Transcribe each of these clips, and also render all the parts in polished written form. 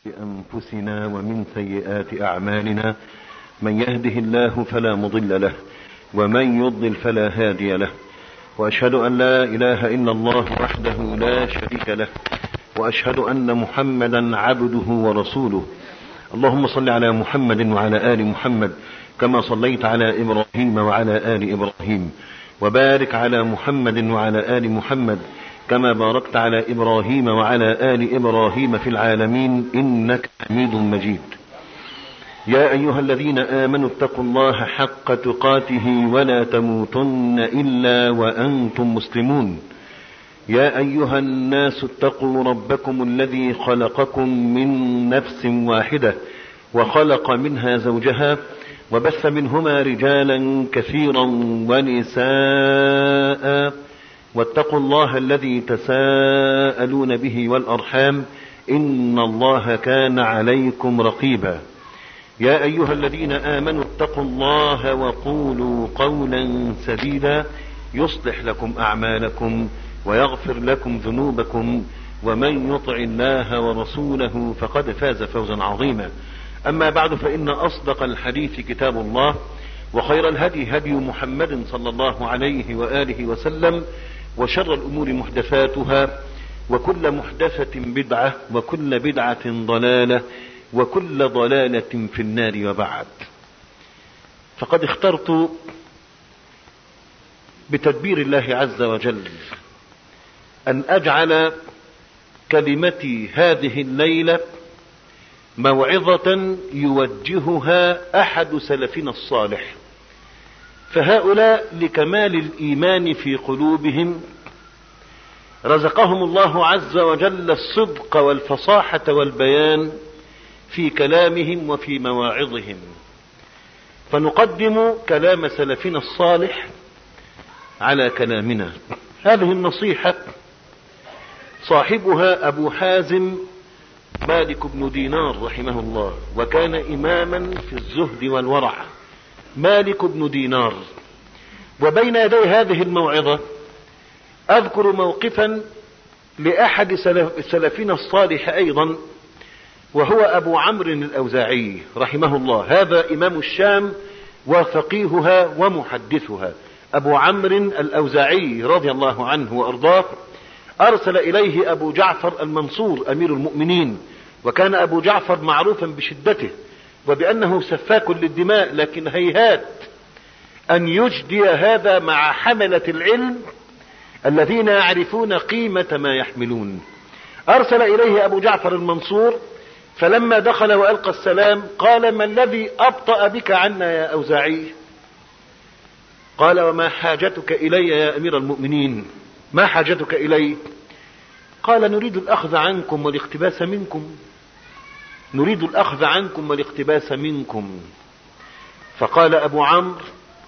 أنفسنا ومن سيئات أعمالنا، من يهده الله فلا مضل له ومن يضلل فلا هادي له، وأشهد أن لا إله إلا الله وحده لا شريك له، وأشهد أن محمدا عبده ورسوله. اللهم صل على محمد وعلى آل محمد كما صليت على إبراهيم وعلى آل إبراهيم، وبارك على محمد وعلى آل محمد كما باركت على إبراهيم وعلى آل إبراهيم في العالمين إنك حميد مجيد. يا أيها الذين آمنوا اتقوا الله حق تقاته ولا تموتن إلا وأنتم مسلمون. يا أيها الناس اتقوا ربكم الذي خلقكم من نفس واحدة وخلق منها زوجها وبث منهما رجالا كثيرا ونساء، واتقوا الله الذي تساءلون به والأرحام إن الله كان عليكم رقيبا. يا أيها الذين آمنوا اتقوا الله وقولوا قولا سديدا يصلح لكم أعمالكم ويغفر لكم ذنوبكم، ومن يطع الله ورسوله فقد فاز فوزا عظيما. أما بعد، فإن أصدق الحديث كتاب الله، وخير الهدي هدي محمد صلى الله عليه وآله وسلم، وشر الأمور محدثاتها، وكل محدثة بدعة، وكل بدعة ضلالة، وكل ضلالة في النار. وبعد، فقد اخترت بتدبير الله عز وجل أن أجعل كلمتي هذه الليلة موعظة يوجهها أحد سلفنا الصالح، فهؤلاء لكمال الإيمان في قلوبهم رزقهم الله عز وجل الصدق والفصاحة والبيان في كلامهم وفي مواعظهم، فنقدم كلام سلفنا الصالح على كلامنا. هذه النصيحة صاحبها أبو حازم مالك بن دينار رحمه الله، وكان إماما في الزهد والورع، مالك بن دينار. وبين يدي هذه الموعظة أذكر موقفا لأحد سلفنا الصالح أيضا، وهو أبو عمرو الأوزاعي رحمه الله. هذا إمام الشام وفقيهها ومحدثها، أبو عمرو الأوزاعي رضي الله عنه وأرضاه. أرسل إليه أبو جعفر المنصور أمير المؤمنين، وكان أبو جعفر معروفا بشدته وبأنه سفاك للدماء، لكن هيهات أن يجدي هذا مع حملة العلم الذين يعرفون قيمة ما يحملون. أرسل إليه أبو جعفر المنصور، فلما دخل وألقى السلام قال: ما الذي أبطأ بك عنا يا أوزاعي؟ قال: وما حاجتك إلي يا أمير المؤمنين؟ ما حاجتك إلي؟ قال: نريد الأخذ عنكم والاقتباس منكم، نريد الأخذ عنكم والاقتباس منكم. فقال أبو عمرو: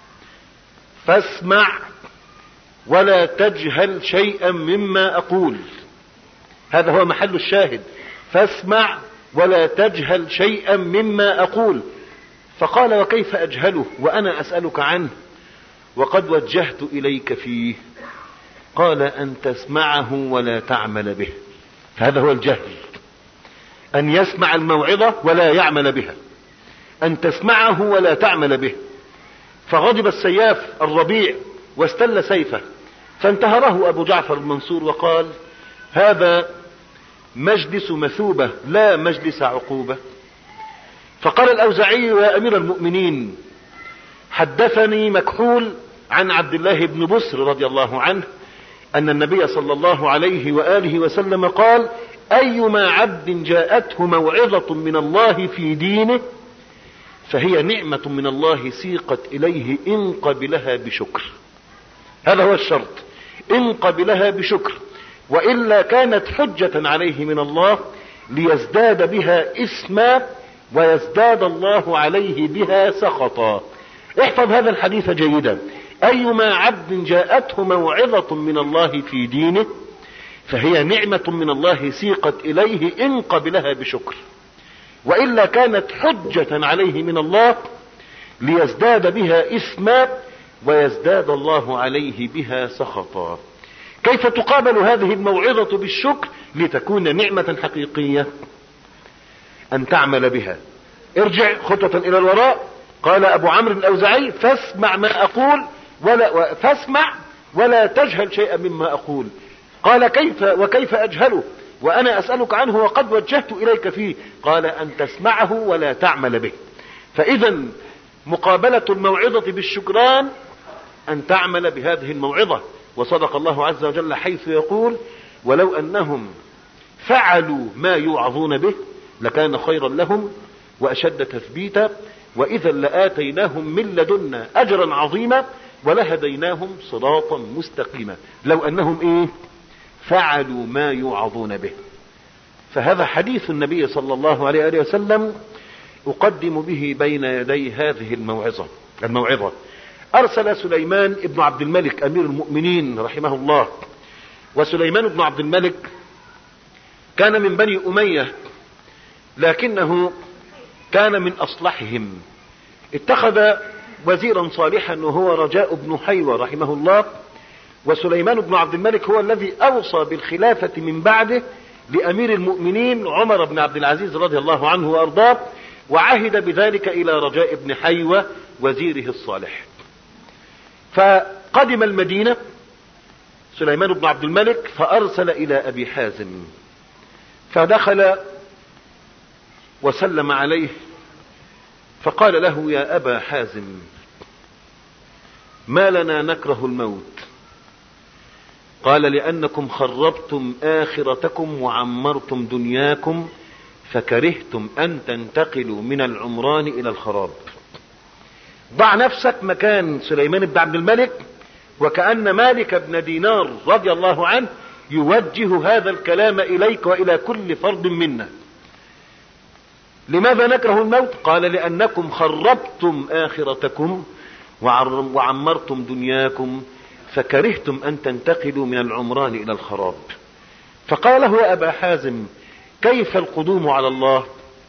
فاسمع ولا تجهل شيئا مما أقول. هذا هو محل الشاهد، فاسمع ولا تجهل شيئا مما أقول. فقال: وكيف أجهله وأنا أسألك عنه وقد وجهت إليك فيه؟ قال: أن تسمعه ولا تعمل به. هذا هو الجهل، أن يسمع الموعظة ولا يعمل بها، أن تسمعه ولا تعمل به. فغضب السياف الربيع واستل سيفه، فانتهره أبو جعفر المنصور وقال: هذا مجلس مثوبة لا مجلس عقوبة. فقال الأوزاعي: يا أمير المؤمنين، حدثني مكحول عن عبد الله بن بسر رضي الله عنه أن النبي صلى الله عليه وآله وسلم قال: أيما عبد جاءته موعظة من الله في دينه فهي نعمة من الله سيقت إليه إن قبلها بشكر. هذا هو الشرط، إن قبلها بشكر، وإلا كانت حجة عليه من الله ليزداد بها إثما ويزداد الله عليه بها سخطا. احفظ هذا الحديث جيدا: أيما عبد جاءته موعظة من الله في دينه فهي نعمة من الله سيقت إليه إن قبلها بشكر، وإلا كانت حجة عليه من الله ليزداد بها إثما ويزداد الله عليه بها سخطا. كيف تقابل هذه الموعظة بالشكر لتكون نعمة حقيقية؟ أن تعمل بها. ارجع خطوة إلى الوراء. قال أبو عمرو الأوزاعي: فاسمع ما أقول فاسمع ولا تجهل شيئا مما أقول. قال: كيف أجهله وأنا أسألك عنه وقد وجهت إليك فيه؟ قال: أن تسمعه ولا تعمل به. فإذا مقابلة الموعظة بالشكران أن تعمل بهذه الموعظة. وصدق الله عز وجل حيث يقول: ولو أنهم فعلوا ما يوعظون به لكان خيرا لهم وأشد تثبيتا وإذا لآتيناهم من لدنا أجرا عظيما ولهديناهم صراطا مستقيما. لو أنهم فعلوا ما يوعظون به. فهذا حديث النبي صلى الله عليه وسلم أقدم به بين يدي هذه الموعظة. أرسل سليمان ابن عبد الملك أمير المؤمنين رحمه الله. وسليمان بن عبد الملك كان من بني أمية لكنه كان من أصلحهم. اتخذ وزيرا صالحا وهو رجاء بن حيوة رحمه الله. وسليمان بن عبد الملك هو الذي أوصى بالخلافة من بعده لأمير المؤمنين عمر بن عبد العزيز رضي الله عنه وأرضاه، وعهد بذلك إلى رجاء بن حيوة وزيره الصالح. فقدم المدينة سليمان بن عبد الملك فأرسل إلى أبي حازم فدخل وسلم عليه فقال له: يا أبا حازم، ما لنا نكره الموت؟ قال: لأنكم خربتم آخرتكم وعمرتم دنياكم فكرهتم أن تنتقلوا من العمران إلى الخراب. ضع نفسك مكان سليمان بن عبد الملك وكأن مالك بن دينار رضي الله عنه يوجه هذا الكلام إليك وإلى كل فرد منا. لماذا نكره الموت؟ قال: لأنكم خربتم آخرتكم وعمرتم دنياكم فكرهتم أن تنتقلوا من العمران إلى الخراب. فقال له: يا أبا حازم، كيف القدوم على الله؟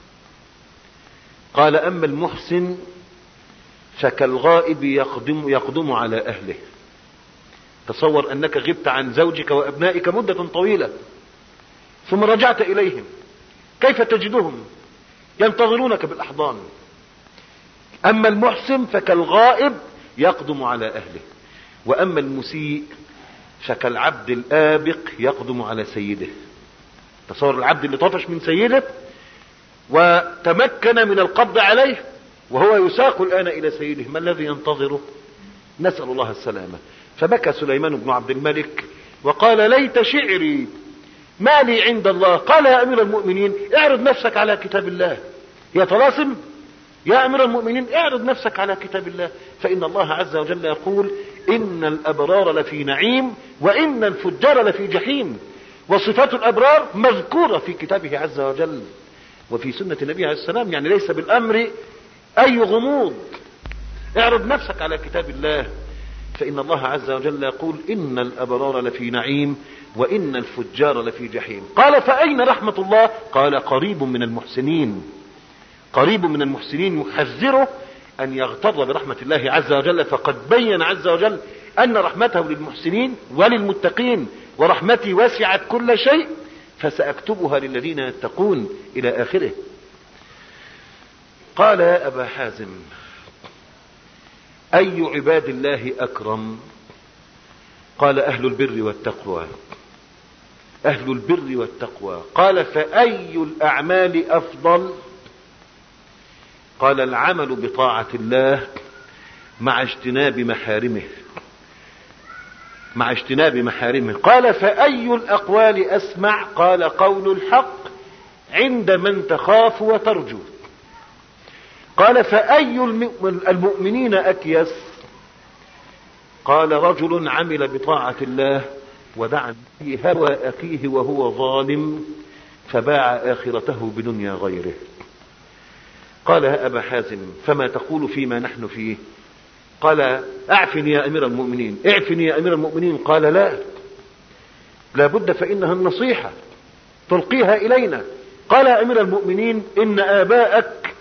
قال: أما المحسن فكالغائب يقدم على أهله. تصور أنك غبت عن زوجك وأبنائك مدة طويلة ثم رجعت إليهم، كيف تجدهم؟ ينتظرونك بالأحضان. أما المحسن فكالغائب يقدم على أهله، وأما المسيء فكالعبد الآبق يقدم على سيده. تصور العبد اللي طفش من سيده وتمكن من القبض عليه وهو يساق الآن إلى سيده، ما الذي ينتظره؟ نسأل الله السلامة. فبكى سليمان بن عبد الملك وقال: ليت شعري ما لي عند الله. قال: يا أمير المؤمنين، اعرض نفسك على كتاب الله. يا طلاسم، يا أمير المؤمنين، اعرض نفسك على كتاب الله، فإن الله عز وجل يقول: إن الأبرار لفي نعيم وإن الفجار لفي جحيم. وصفات الأبرار مذكورة في كتابه عز وجل وفي سنة النبي عليه السلام، يعني ليس بالأمر أي غموض. اعرض نفسك على كتاب الله، فإن الله عز وجل يقول: إن الأبرار لفي نعيم وإن الفجار لفي جحيم. قال: فأين رحمة الله؟ قال: قريب من المحسنين. قريب من المحسنين يحذره أن يغتر برحمة الله عز وجل، فقد بين عز وجل أن رحمته للمحسنين وللمتقين، ورحمتي وسعت كل شيء فسأكتبها للذين يتقون إلى آخره. قال: يا أبا حازم، أي عباد الله أكرم؟ قال: أهل البر والتقوى. أهل البر والتقوى. قال: فأي الأعمال أفضل؟ قال: العمل بطاعة الله مع اجتناب محارمه. قال: فأي الأقوال أسمع؟ قال: قول الحق عند من تخاف وترجو. قال: فأي المؤمنين أكيس؟ قال: رجل عمل بطاعة الله ودعا به هوى أخيه وهو ظالم فباع آخرته بدنيا غيره. قال: يا أبا حازم، فما تقول فيما نحن فيه؟ قال: أعفني يا أمير المؤمنين، اعفني يا أمير المؤمنين. قال: لا بد، فإنها النصيحة تلقيها إلينا. قال: يا أمير المؤمنين، إن آباءك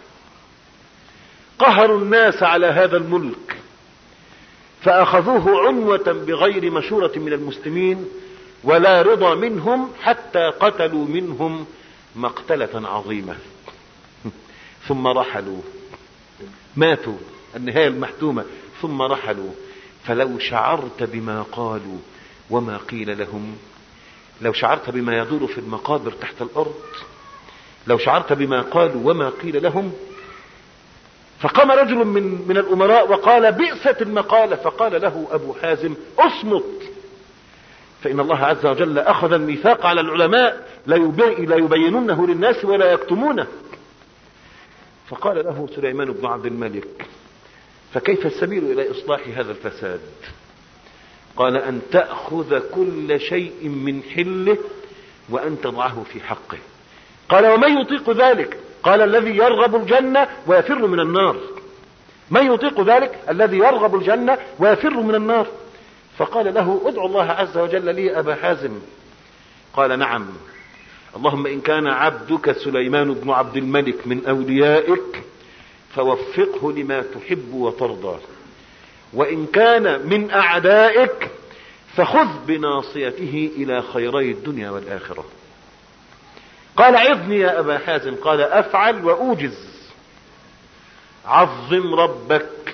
قهروا الناس على هذا الملك فأخذوه عنوة بغير مشورة من المسلمين ولا رضا منهم حتى قتلوا منهم مقتلة عظيمة. ثم رحلوا، ماتوا، النهاية المحتومة، ثم رحلوا. فلو شعرت بما قالوا وما قيل لهم، لو شعرت بما يدور في المقابر تحت الأرض، لو شعرت بما قالوا وما قيل لهم. فقام رجل من الأمراء وقال: بئست المقالة. فقال له أبو حازم: اصمت، فإن الله عز وجل أخذ الميثاق على العلماء لا يبينونه للناس ولا يكتمونه. فقال له سليمان بن عبد الملك: فكيف السبيل إلى إصلاح هذا الفساد؟ قال: أن تأخذ كل شيء من حله وأن تضعه في حقه. قال: ومن يطيق ذلك؟ قال: الذي يرغب الجنة ويفر من النار. من يطيق ذلك؟ الذي يرغب الجنة ويفر من النار. فقال له: ادعو الله عز وجل لي أبا حازم. قال: نعم، اللهم إن كان عبدك سليمان بن عبد الملك من أوليائك فوفقه لما تحب وترضى، وإن كان من أعدائك فخذ بناصيته إلى خيري الدنيا والآخرة. قال: عظني يا أبا حازم. قال: أفعل وأوجز. عظم ربك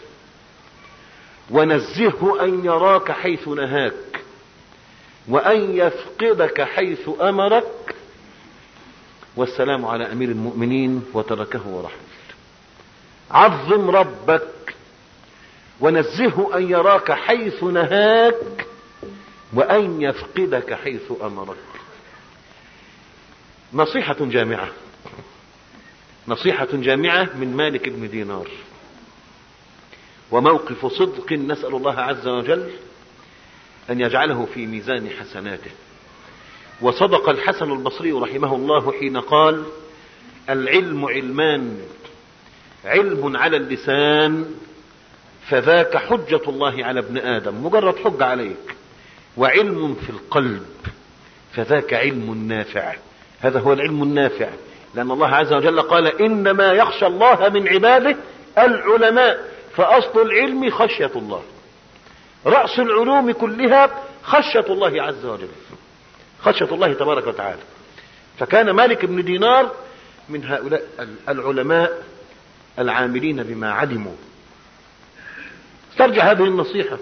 ونزهه أن يراك حيث نهاك وأن يفقدك حيث أمرك، والسلام على أمير المؤمنين، وتركه ورحمه. عظم ربك ونزهه أن يراك حيث نهاك وأن يفقدك حيث أمرك. نصيحة جامعة، نصيحة جامعة من مالك بن دينار، وموقف صدق نسأل الله عز وجل أن يجعله في ميزان حسناته. وصدق الحسن البصري رحمه الله حين قال: العلم علمان، علم على اللسان فذاك حجة الله على ابن آدم، مجرد حجة عليك، وعلم في القلب فذاك علم نافع. هذا هو العلم النافع، لأن الله عز وجل قال: إنما يخشى الله من عباده العلماء. فأصل العلم خشية الله، رأس العلوم كلها خشية الله عز وجل، خشية الله تبارك وتعالى. فكان مالك بن دينار من هؤلاء العلماء العاملين بما علموا. استرجع هذه النصيحة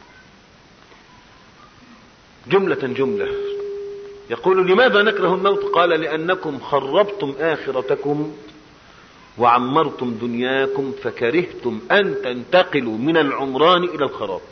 جملة. يقول: لماذا نكره الموت؟ قال: لأنكم خربتم آخرتكم وعمرتم دنياكم فكرهتم أن تنتقلوا من العمران إلى الخراب.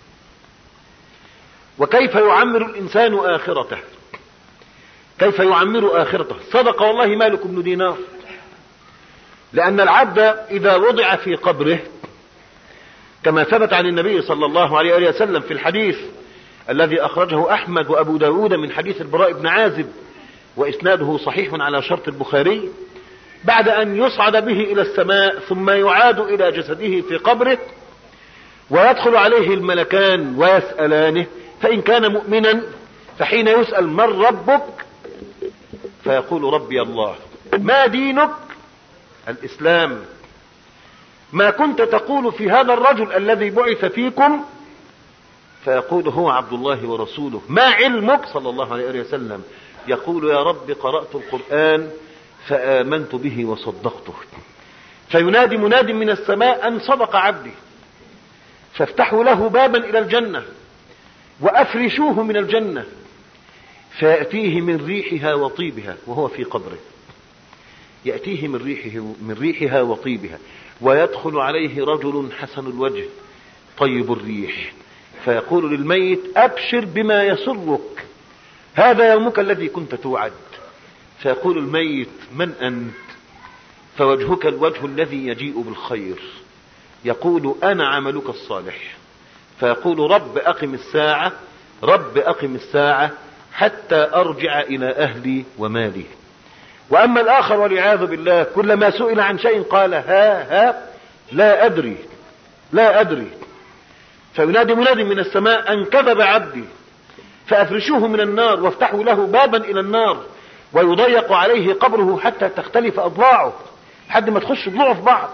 وكيف يعمر الإنسان آخرته؟ كيف يعمر آخرته؟ صدق والله مالك بن دينار، لأن العبد إذا وضع في قبره كما ثبت عن النبي صلى الله عليه وسلم في الحديث الذي أخرجه أحمد وأبو داود من حديث البراء بن عازب وإسناده صحيح على شرط البخاري، بعد أن يصعد به إلى السماء ثم يعاد إلى جسده في قبره ويدخل عليه الملكان ويسألانه، فإن كان مؤمنا فحين يسأل: من ربك؟ فيقول: ربي الله. ما دينك؟ الإسلام. ما كنت تقول في هذا الرجل الذي بعث فيكم؟ فيقول: هو عبد الله ورسوله. ما علمك؟ صلى الله عليه وسلم. يقول: يا رب قرأت القرآن فآمنت به وصدقته. فينادي مناد من السماء: أن صدق عبدي، فافتحوا له بابا إلى الجنة وأفرشوه من الجنة، فيأتيه من ريحها وطيبها وهو في قبره، يأتيه من ريحها وطيبها، ويدخل عليه رجل حسن الوجه طيب الريح، فيقول للميت: أبشر بما يسرك، هذا يومك الذي كنت توعد. فيقول الميت: من أنت؟ فوجهك الوجه الذي يجيء بالخير. يقول: أنا عملك الصالح. فيقول: رب أقم الساعة، رب أقم الساعة حتى أرجع إلى أهلي ومالي. وأما الآخر والعياذ بالله كلما سئل عن شيء قال: ها لا أدري لا أدري. فينادي مناد من السماء: أن كذب عبدي، فأفرشوه من النار وافتحوا له بابا إلى النار، ويضيق عليه قبره حتى تختلف أضلاعه، لحد ما تخش ضلوعه في بعض.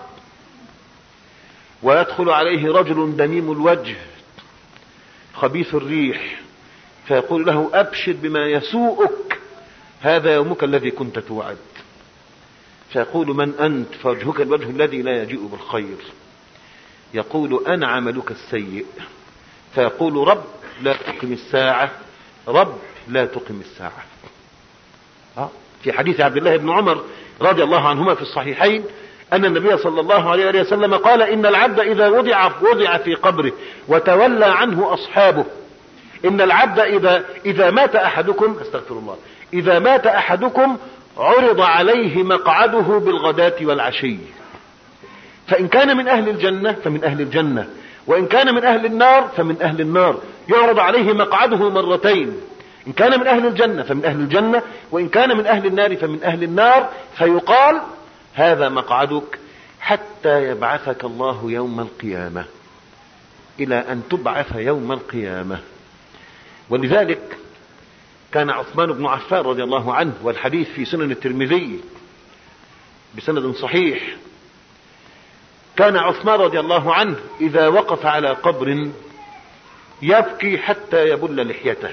ويدخل عليه رجل دميم الوجه خبيث الريح، فيقول له: أبشر بما يسوءك، هذا يومك الذي كنت توعد. فيقول من أنت؟ فوجهك الوجه الذي لا يجيء بالخير. يقول أنا عملك السيء. فيقول رب لا تقم الساعة، رب لا تقم الساعة. في حديث عبد الله بن عمر رضي الله عنهما في الصحيحين أن النبي صلى الله عليه وسلم قال إن العبد إذا وضع في قبره وتولى عنه أصحابه، إن العبد إذا مات أحدكم، استغفر الله، إذا مات أحدكم عرض عليه مقعده بالغداة والعشي، فإن كان من أهل الجنة فمن أهل الجنة، وإن كان من أهل النار فمن أهل النار. يعرض عليه مقعده مرتين، إن كان من أهل الجنة فمن أهل الجنة، وإن كان من أهل النار فمن أهل النار. فيقال هذا مقعدك حتى يبعثك الله يوم القيامة، إلى أن تبعث يوم القيامة. ولذلك كان عثمان بن عفان رضي الله عنه، والحديث في سنن الترمذي بسند صحيح، كان عثمان رضي الله عنه إذا وقف على قبر يبكي حتى يبل لحيته،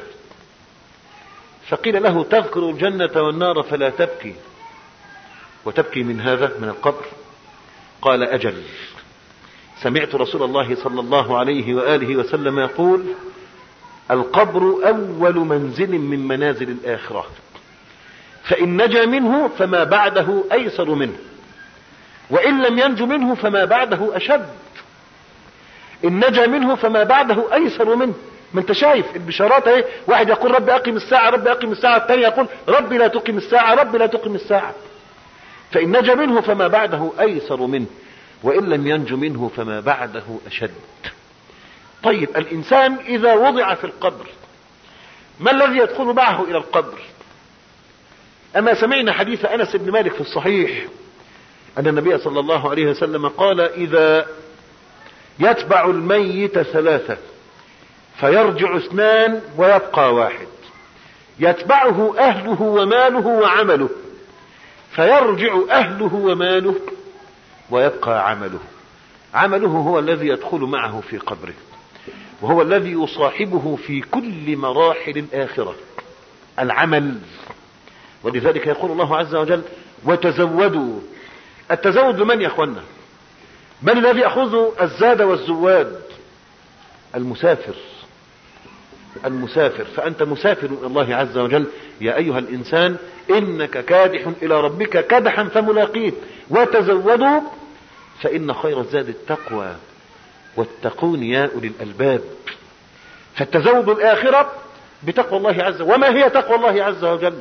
فقيل له تذكر الجنة والنار فلا تبكي، وتبكي من هذا من القبر؟ قال أجل، سمعت رسول الله صلى الله عليه وآله وسلم يقول القبر أول منزل من منازل الآخرة، فإن نجا منه فما بعده أيسر منه، وإن لم ينج منه فما بعده أشد. إن نجا منه فما بعده أيسر منه. ما انت شايف البشارات اهي، واحد يقول ربي أقم الساعة، ربي أقم الساعة، الثاني يقول ربي لا تقم الساعة، ربي لا تقم الساعة. فإن نجا منه فما بعده أيسر منه، وإن لم ينج منه فما بعده أشد. طيب الإنسان إذا وضع في القبر ما الذي يدخل معه إلى القبر؟ أما سمعنا حديث أنس بن مالك في الصحيح أن النبي صلى الله عليه وسلم قال إذا يتبع الميت ثلاثة فيرجع اثنان ويبقى واحد، يتبعه أهله وماله وعمله، فيرجع أهله وماله ويبقى عمله. عمله هو الذي يدخل معه في قبره، وهو الذي يصاحبه في كل مراحل الآخرة، العمل. ولذلك يقول الله عز وجل وتزودوا. التزود لمن يا اخوانا؟ من الذي يأخذ الزاد والزواد؟ المسافر. المسافر. فأنت مسافر إلى الله عز وجل يا أيها الإنسان إنك كادح إلى ربك كدحا فملاقيه، وتزودوا فإن خير الزاد التقوى واتقون يا أولي الألباب. فالتزود الآخرة بتقوى الله عز وجل. وما هي تقوى الله عز وجل؟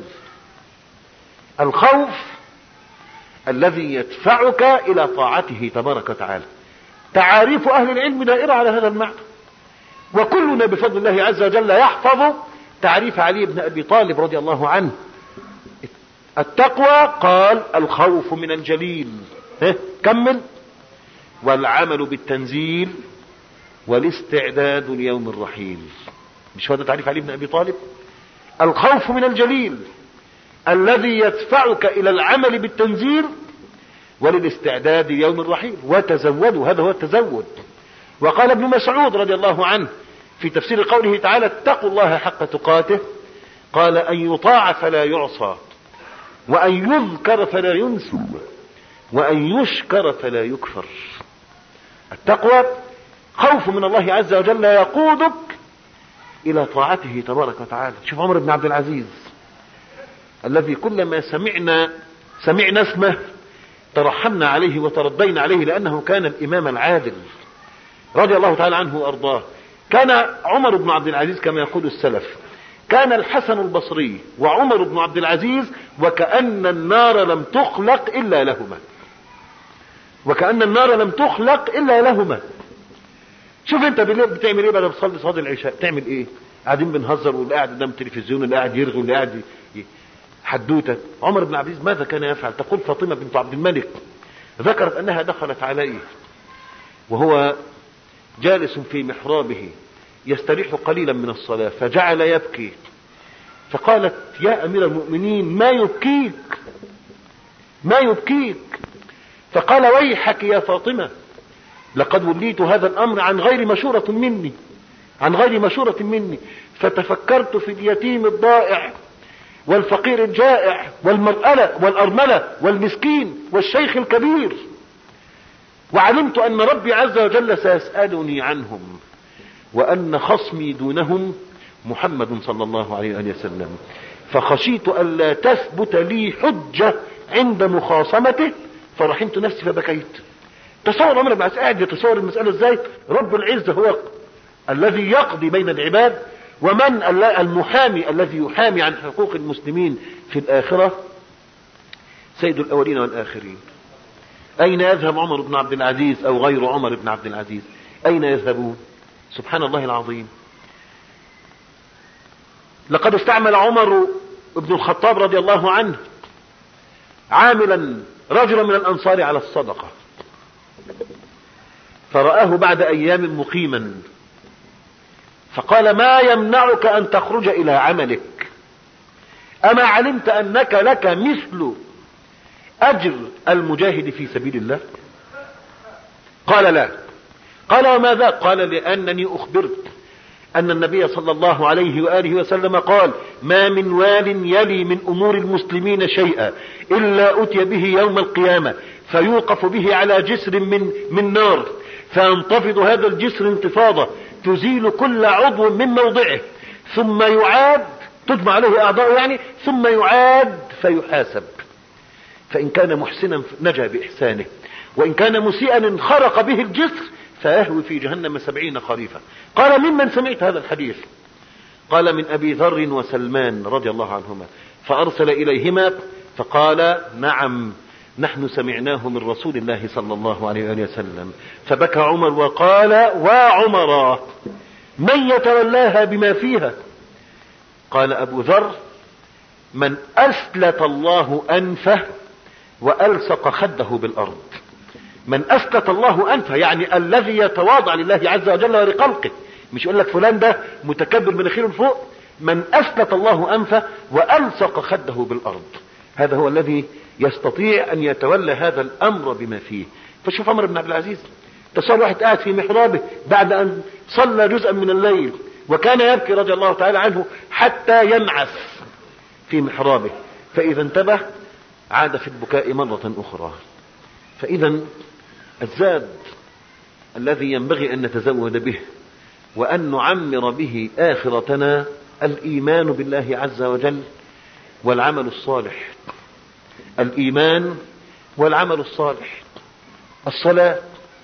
الخوف الذي يدفعك إلى طاعته تبارك وتعالى. تعاريف أهل العلم دائرة على هذا المعنى، وكلنا بفضل الله عز وجل يحفظ تعريف علي بن أبي طالب رضي الله عنه. التقوى قال الخوف من الجليل، كمل، والعمل بالتنزيل والاستعداد ليوم الرحيل. مش هذا تعريف علي بن أبي طالب؟ الخوف من الجليل الذي يدفعك إلى العمل بالتنزيل وللاستعداد ليوم الرحيل. وتزودوا، هذا هو التزود. وقال ابن مسعود رضي الله عنه في تفسير قوله تعالى اتقوا الله حق تقاته، قال أن يطاع فلا يعصى، وأن يذكر فلا ينسى، وأن يشكر فلا يكفر. التقوى خوف من الله عز وجل يقودك إلى طاعته تبارك وتعالى. شوف عمر بن عبد العزيز الذي كلما سمعنا اسمه ترحمنا عليه وترضينا عليه، لأنه كان الإمام العادل رضي الله تعالى عنه وأرضاه. كان عمر بن عبد العزيز كما يقول السلف، كان الحسن البصري وعمر بن عبد العزيز وكأن النار لم تخلق إلا لهما، وكأن النار لم تخلق إلا لهما. شوف انت بالليل بتعمل ايه بعد ما تصلي صلاة العشاء؟ تعمل ايه؟ قاعدين بنهزر، واللي قاعد قدام التلفزيون، اللي قاعد يرغي، واللي قاعد حدوته. عمر بن عبد العزيز ماذا كان يفعل؟ تقول فاطمة بنت عبد الملك ذكرت أنها دخلت عليه وهو جالس في محرابه يستريح قليلا من الصلاة، فجعل يبكي، فقالت يا أمير المؤمنين ما يبكيك؟ ما يبكيك؟ فقال ويحك يا فاطمة، لقد وليت هذا الأمر عن غير مشورة مني، عن غير مشورة مني، فتفكرت في اليتيم الضائع والفقير الجائع والأرملة والمسكين والشيخ الكبير، وعلمت أن ربي عز وجل سيسألني عنهم، وأن خصمي دونهم محمد صلى الله عليه وسلم، فخشيت ألا تثبت لي حجة عند مخاصمته فرحمت نفسي فبكيت. تصور عمر بن قاعد يتصور المسألة ازاي؟ رب العزة هو الذي يقضي بين العباد، ومن المحامي الذي يحامي عن حقوق المسلمين في الآخرة؟ سيد الأولين والآخرين. أين يذهب عمر بن عبد العزيز أو غير عمر بن عبد العزيز؟ أين يذهبون؟ سبحان الله العظيم. لقد استعمل عمر بن الخطاب رضي الله عنه عاملا رجلا من الأنصار على الصدقة، فرآه بعد أيام مقيما فقال: ما يمنعك أن تخرج إلى عملك؟ أما علمت أنك لك مثل أجر المجاهد في سبيل الله؟ قال: لا. قال: وما ذاك؟ قال: لأنني أخبرت أن النبي صلى الله عليه وآله وسلم قال: ما من وال يلي من أمور المسلمين شيئا إلا أتي به يوم القيامة فيوقف به على جسر من نار، فينتفض هذا الجسر انتفاضة تزيل كل عضو من موضعه، ثم يعاد، تجمع له أعضاء يعني، ثم يعاد فيحاسب، فإن كان محسنا نجا بإحسانه، وإن كان مسيئا انخرق به الجسر فيهوي في جهنم 70 خريفا. قال: ممن سمعت هذا الحديث؟ قال: من أبي ذر وسلمان رضي الله عنهما. فأرسل إليهما فقال: نعم، نحن سمعناه من رسول الله صلى الله عليه وسلم. فبكى عمر وقال: وعمر من يتولاها بما فيها؟ قال أبو ذر: من أسلت الله أنفه وألصق خده بالأرض. من أسلت الله أنفه يعني الذي يتواضع لله عز وجل ولخلقه، مش يقول لك فلان ده متكبر مناخيره لفوق. من أسلت الله أنفه وألصق خده بالأرض، هذا هو الذي يستطيع أن يتولى هذا الأمر بما فيه. فشوف عمر بن عبد العزيز، تصور واحد قاعد في محرابه بعد أن صلى جزءا من الليل وكان يبكي رضي الله تعالى عنه حتى ينعس في محرابه، فإذا انتبه عاد في البكاء مرة أخرى. فإذا الزاد الذي ينبغي أن نتزود به وأن نعمر به آخرتنا الإيمان بالله عز وجل والعمل الصالح. الإيمان والعمل الصالح. الصلاة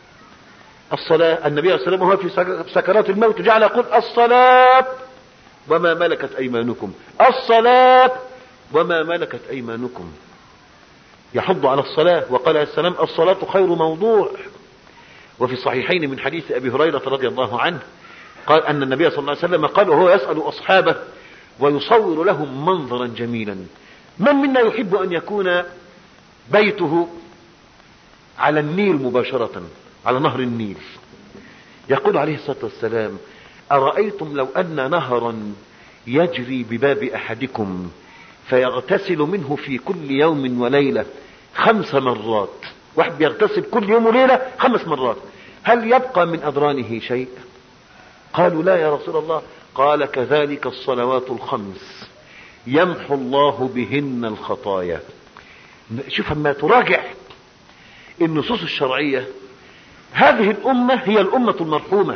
النبي صلى الله عليه وسلم وهو في سكرات الموت جعل يقول: الصلاة وما ملكت أيمانكم، الصلاة وما ملكت أيمانكم. يحض على الصلاة، وقال عليه السلام: الصلاة خير موضوع. وفي الصحيحين من حديث أبي هريرة رضي الله عنه قال أن النبي صلى الله عليه وسلم قال وهو يسأل أصحابه ويصور لهم منظرا جميلا: من منا يحب أن يكون بيته على النيل مباشرة، على نهر النيل؟ يقول عليه الصلاة والسلام: أرأيتم لو أن نهرا يجري بباب أحدكم فيغتسل منه في كل يوم وليلة 5 مرات، واحد بيغتسل كل يوم وليلة 5 مرات، هل يبقى من أدرانه شيء؟ قالوا: لا يا رسول الله. قال: كذلك الصلوات الخمس يمحو الله بهن الخطايا. شوف لما تراجع النصوص الشرعية، هذه الأمة هي الأمة المرحومة،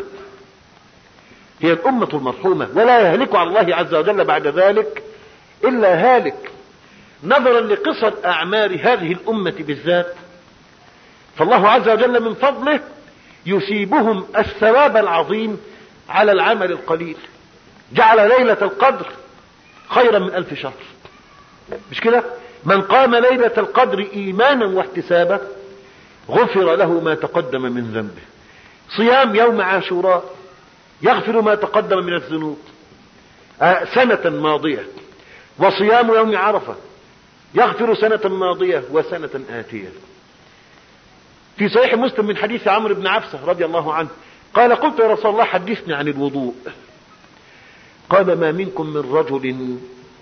هي الأمة المرحومة، ولا يهلك على الله عز وجل بعد ذلك إلا هالك. نظرا لقصر أعمار هذه الأمة بالذات، فالله عز وجل من فضله يثيبهم الثواب العظيم على العمل القليل. جعل ليلة القدر خيرا من 1000 شهر، مش كده؟ من قام ليلة القدر إيمانا واحتسابا غفر له ما تقدم من ذنبه. صيام يوم عاشوراء يغفر ما تقدم من الذنوب سنة ماضية، وصيام يوم عرفة يغفر سنة ماضية وسنة آتية. في صحيح مسلم من حديث عمرو بن عبسة رضي الله عنه قال: قلت يا رسول الله حدثني عن الوضوء. قال: ما منكم من رجل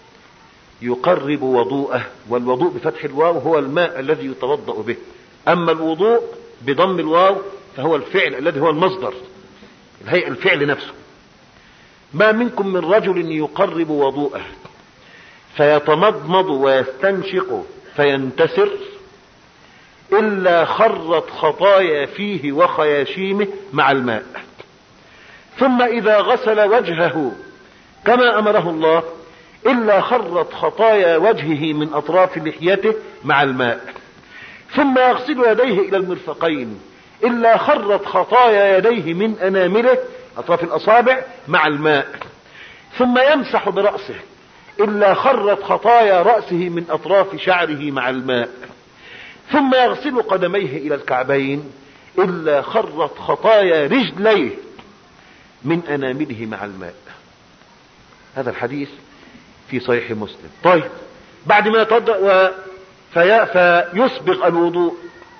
يقرب وضوءه، والوضوء بفتح الواو هو الماء الذي يتوضأ به، أما الوضوء بضم الواو فهو الفعل الذي هو المصدر، الهيئة الفعل نفسه. ما منكم من رجل يقرب وضوءه فيتمضمض ويستنشق فينتسر إلا خرت خطايا فيه وخياشيمه مع الماء، ثم إذا غسل وجهه كما أمره الله إلا خرت خطايا وجهه من أطراف لحيته مع الماء، ثم يغسل يديه إلى المرفقين إلا خرت خطايا يديه من أنامله أطراف الأصابع مع الماء، ثم يمسح برأسه إلا خرت خطايا رأسه من أطراف شعره مع الماء، ثم يغسل قدميه إلى الكعبين إلا خرت خطايا رجليه من أنامله مع الماء. هذا الحديث في صحيح مسلم. طيب، بعد ما يتوضأ فيسبغ الوضوء،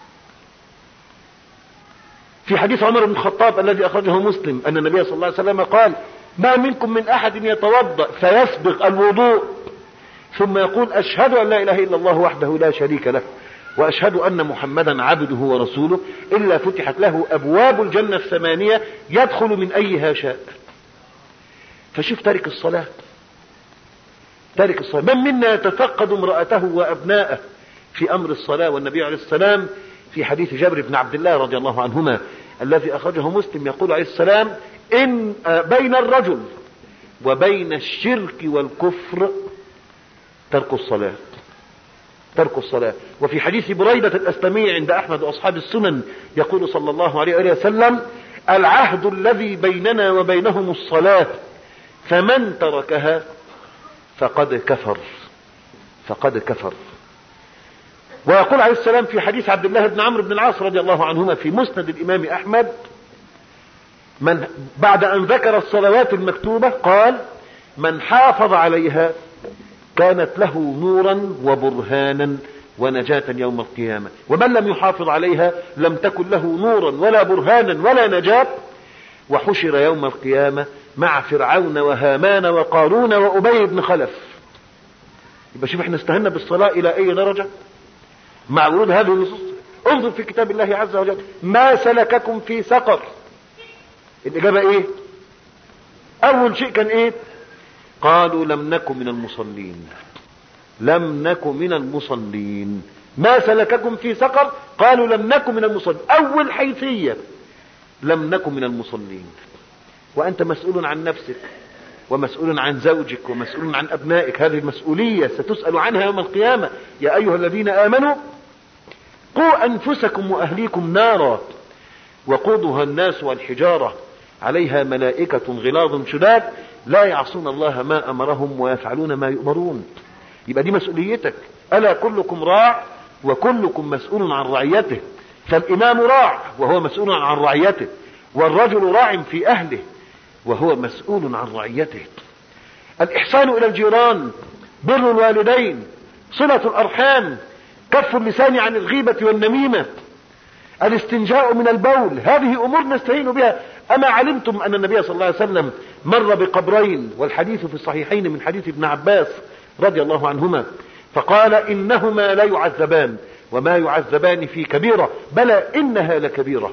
في حديث عمر بن الخطاب الذي أخرجه مسلم أن النبي صلى الله عليه وسلم قال: ما منكم من أحد يتوضأ فيسبغ الوضوء ثم يقول: أشهد أن لا إله إلا الله وحده لا شريك له وأشهد أن محمدا عبده ورسوله إلا فتحت له أبواب الجنة 8 يدخل من أيها شاء. فشوف تارك الصلاة، من منا يتفقد امرأته وأبناءه في أمر الصلاة؟ والنبي عليه السلام في حديث جابر بن عبد الله رضي الله عنهما الذي أخرجه مسلم يقول عليه السلام: إن بين الرجل وبين الشرك والكفر ترك الصلاة. وفي حديث بريدة الأسلمي عند أحمد وأصحاب السنن يقول صلى الله عليه وسلم: العهد الذي بيننا وبينهم الصلاة فمن تركها فقد كفر. ويقول عليه السلام في حديث عبد الله بن عمرو بن العاص رضي الله عنهما في مسند الإمام أحمد من بعد أن ذكر الصلوات المكتوبة قال: من حافظ عليها كانت له نورا وبرهانا ونجاة يوم القيامة، ومن لم يحافظ عليها لم تكن له نورا ولا برهانا ولا نجاة، وحشر يوم القيامة مع فرعون وهامان وقارون وأبي بن خلف. يبقى شوف احنا استهنا بالصلاة إلى أي درجة مع ورود هذه النصوص. انظر في كتاب الله عز وجل: ما سلككم في سقر؟ الإجابة إيه؟ أول شيء كان إيه؟ قالوا لم نكن من المصلين. ما سلككم في سقر؟ قالوا لم نكن من المصلين. أول حيثية لم نكن من المصلين. وأنت مسؤول عن نفسك ومسؤول عن زوجك ومسؤول عن أبنائك، هذه المسؤولية ستسأل عنها يوم القيامة. يا أيها الذين آمنوا قوا أنفسكم وأهليكم نارا وقودها الناس والحجارة عليها ملائكة غلاظ شداد لا يعصون الله ما أمرهم ويفعلون ما يؤمرون. يبقى دي مسؤوليتك. ألا كلكم راع وكلكم مسؤول عن رعيته. فالإمام راع وهو مسؤول عن رعيته، والرجل راع في أهله وهو مسؤول عن رعيته. الإحسان إلى الجيران، بر الوالدين، صلة الأرحام، كف اللسان عن الغيبة والنميمة، الاستنجاء من البول، هذه أمور نستعين بها. أما علمتم أن النبي صلى الله عليه وسلم مر بقبرين، والحديث في الصحيحين من حديث ابن عباس رضي الله عنهما، فقال: إنهما لا يعذبان وما يعذبان في كبيرة بلى إنها لكبيرة.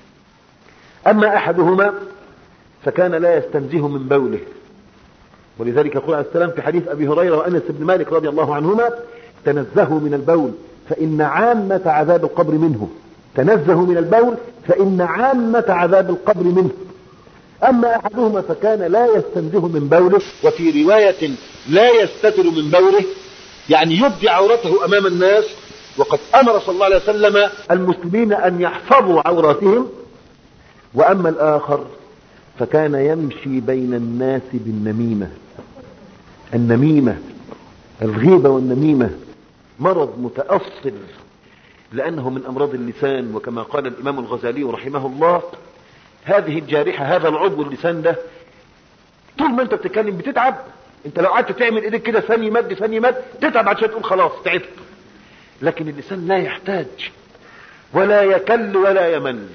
أما أحدهما فكان لا يستنزه من بوله، ولذلك يقول عليه السلام في حديث أبي هريرة وأنس بن مالك رضي الله عنهما: تنزهوا من البول فإن عامة عذاب القبر منه. تنزهوا من البول فإن عامة عذاب القبر منه. أما أحدهما فكان لا يستنزه من بوله، وفي رواية لا يستتر من بوله، يعني يبدي عورته أمام الناس، وقد أمر صلى الله عليه وسلم المسلمين أن يحفظوا عوراتهم. وأما الآخر فكان يمشي بين الناس بالنميمة. النميمة، الغيبة والنميمة مرض متأصل لأنه من أمراض اللسان، وكما قال الإمام الغزالي رحمه الله: هذه الجارحة، هذا العضو اللسان ده طول ما أنت بتتكلم بتتعب. أنت لو قعدت تعمل إيديك كده ثاني مد تتعب عشان تقول خلاص تعبت. لكن اللسان لا يحتاج ولا يكل ولا يمل.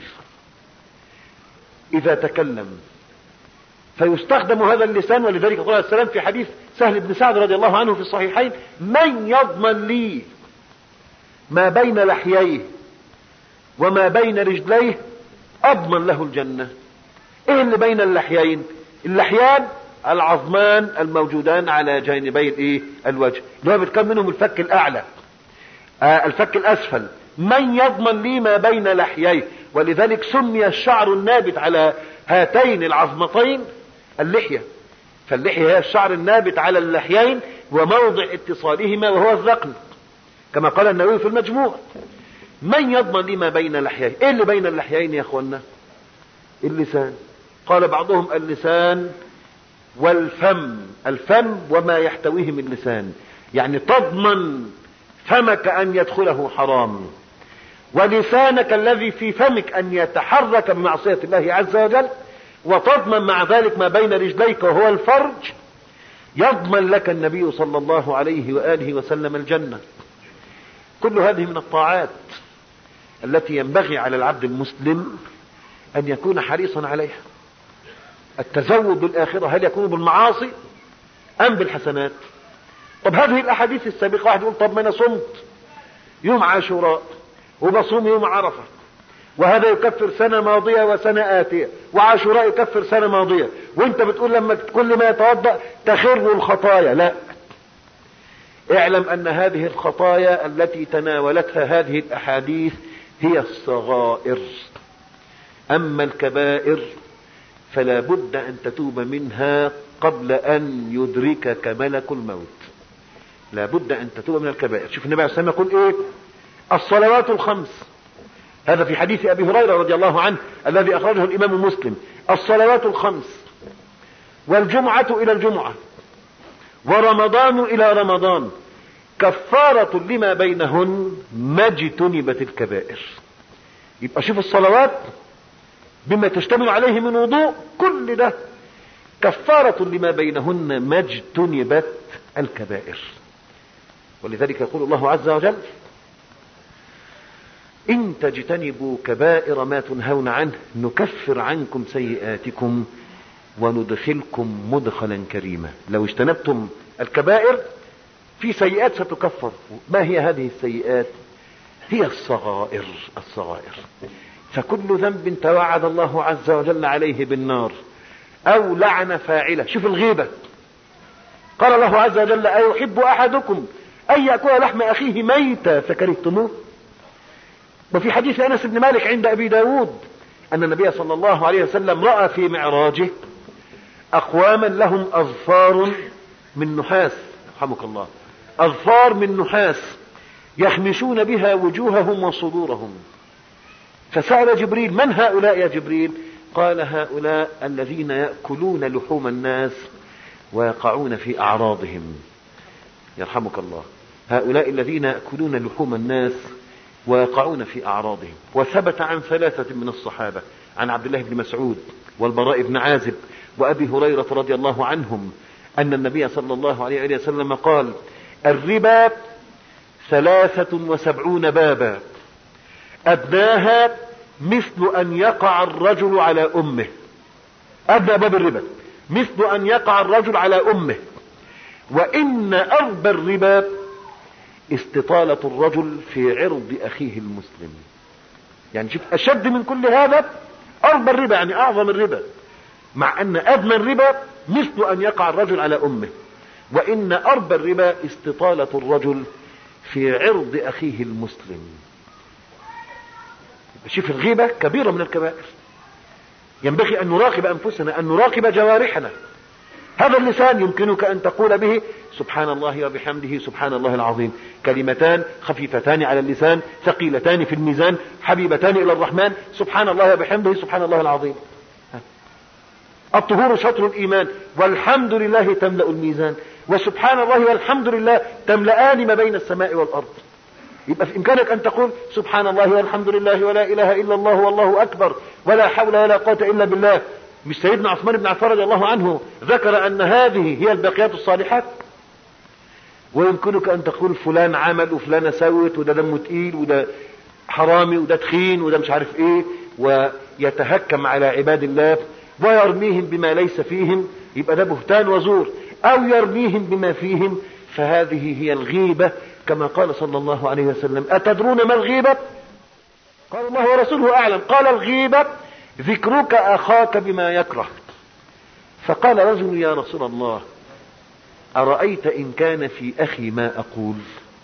إذا تكلم فيستخدم هذا اللسان. ولذلك قال السلام في حديث سهل بن سعد رضي الله عنه في الصحيحين: من يضمن لي ما بين لحييه وما بين رجليه أضمن له الجنة. إيه اللي بين اللحيين؟ اللحيان العظمان الموجودان على جانبي الوجه، اللي هو بيتكون منهم الفك الاعلى الفك الاسفل. من يضمن لي ما بين لحييه؟ ولذلك سمي الشعر النابت على هاتين العظمتين اللحية، فاللحية هي الشعر النابت على اللحيين وموضع اتصالهما وهو الذقن، كما قال النووي في المجموع. من يضمن لي ما بين لحييه؟ ايه اللي بين اللحيين يا اخوانا؟ اللسان. قال بعضهم اللسان والفم، الفم وما يحتويه من لسان، يعني تضمن فمك ان يدخله حرام، ولسانك الذي في فمك ان يتحرك بمعصية الله عز وجل، وتضمن مع ذلك ما بين رجليك وهو الفرج. يضمن لك النبي صلى الله عليه وآله وسلم الجنة. كل هذه من الطاعات التي ينبغي على العبد المسلم أن يكون حريصا عليها. التزود بالآخرة هل يكون بالمعاصي أم بالحسنات؟ طب هذه الأحاديث السابقة، واحد يقول طب ما أنا صمت يوم عاشوراء وبصوم يوم عرفة، وهذا يكفر سنة ماضية وسنة آتية، وعاشوراء يكفر سنة ماضية، وانت بتقول لما كل ما يتوضأ تخر الخطايا. لا، اعلم ان هذه الخطايا التي تناولتها هذه الاحاديث هي الصغائر، اما الكبائر فلا بد ان تتوب منها قبل ان يدركك ملك الموت. لا بد ان تتوب من الكبائر. شوف النبي عليه الصلاة والسلام يقول ايه؟ الصلوات الخمس، هذا في حديث ابي هريرة رضي الله عنه الذي اخرجه الامام مسلم. الصلوات الخمس والجمعة الى الجمعة ورمضان الى رمضان كفارة لما بينهن ما اجتنبت الكبائر. يبقى شوف الصلوات بما تشتمل عليه من وضوء، كل ده كفارة لما بينهن ما اجتنبت الكبائر. ولذلك يقول الله عز وجل: إن تجتنبوا كبائر ما تنهون عنه نكفر عنكم سيئاتكم وندخلكم مدخلا كريما. لو اجتنبتم الكبائر في سيئات ستكفر. ما هي هذه السيئات؟ هي الصغائر. الصغائر، فكل ذنب توعد الله عز وجل عليه بالنار او لعن فاعله. شوف الغيبة، قال الله عز وجل: أيحب أحدكم أن يأكل لحم أخيه ميتا فكرهتموه. وفي حديث أنس بن مالك عند أبي داود أن النبي صلى الله عليه وسلم رأى في معراجه أقواما لهم أظفار من نحاس، رحمك الله، أظفار من نحاس يخمشون بها وجوههم وصدورهم. فسأل جبريل: من هؤلاء يا جبريل؟ قال: هؤلاء الذين يأكلون لحوم الناس ويقعون في أعراضهم. يرحمك الله، هؤلاء الذين يأكلون لحوم الناس ويقعون في أعراضهم. وثبت عن ثلاثة من الصحابة، عن عبد الله بن مسعود والبراء بن عازب وأبي هريرة رضي الله عنهم، أن النبي صلى الله عليه وسلم قال: الربا 73 بابا أدناها مثل أن يقع الرجل على أمه. أدنى باب الربا مثل أن يقع الرجل على أمه. وإن أربى الربا استطالة الرجل في عرض أخيه المسلم. يعني شوف، أشد من كل هذا أربى الربا، يعني أعظم الربا، مع أن أدنى الربا مثل أن يقع الرجل على أمه. وإن أربى الربا استطالة الرجل في عرض أخيه المسلم. شوف، الغيبة كبيرة من الكبائر. ينبغي أن نراقب أنفسنا، أن نراقب جوارحنا. هذا اللسان يمكنك أن تقول به سبحان الله وبحمده سبحان الله العظيم، كلمتان خفيفتان على اللسان ثقيلتان في الميزان حبيبتان إلى الرحمن، سبحان الله وبحمده سبحان الله العظيم. الطهور شطر الإيمان، والحمد لله تملأ الميزان، وسبحان الله والحمد لله تملأان ما بين السماء والأرض. يبقى في إمكانك أن تقول سبحان الله والحمد لله ولا إله إلا الله والله أكبر ولا حول ولا قوة إلا بالله. مش سيدنا عثمان بن عفان رضي الله عنه ذكر أن هذه هي الباقيات الصالحات؟ ويمكنك أن تقول فلان عمل وفلان سوت، وده دمه تقيل، وده حرامي، وده تخين، وده مش عارف ايه، ويتهكم على عباد الله ويرميهم بما ليس فيهم. يبقى ده بهتان وزور. أو يرميهم بما فيهم، فهذه هي الغيبة، كما قال صلى الله عليه وسلم: أتدرون ما الغيبة؟ قال: الله ورسوله أعلم. قال: الغيبة ذكرك أخاك بما يكره. فقال رجل: يا رسول الله، أرأيت إن كان في أخي ما أقول؟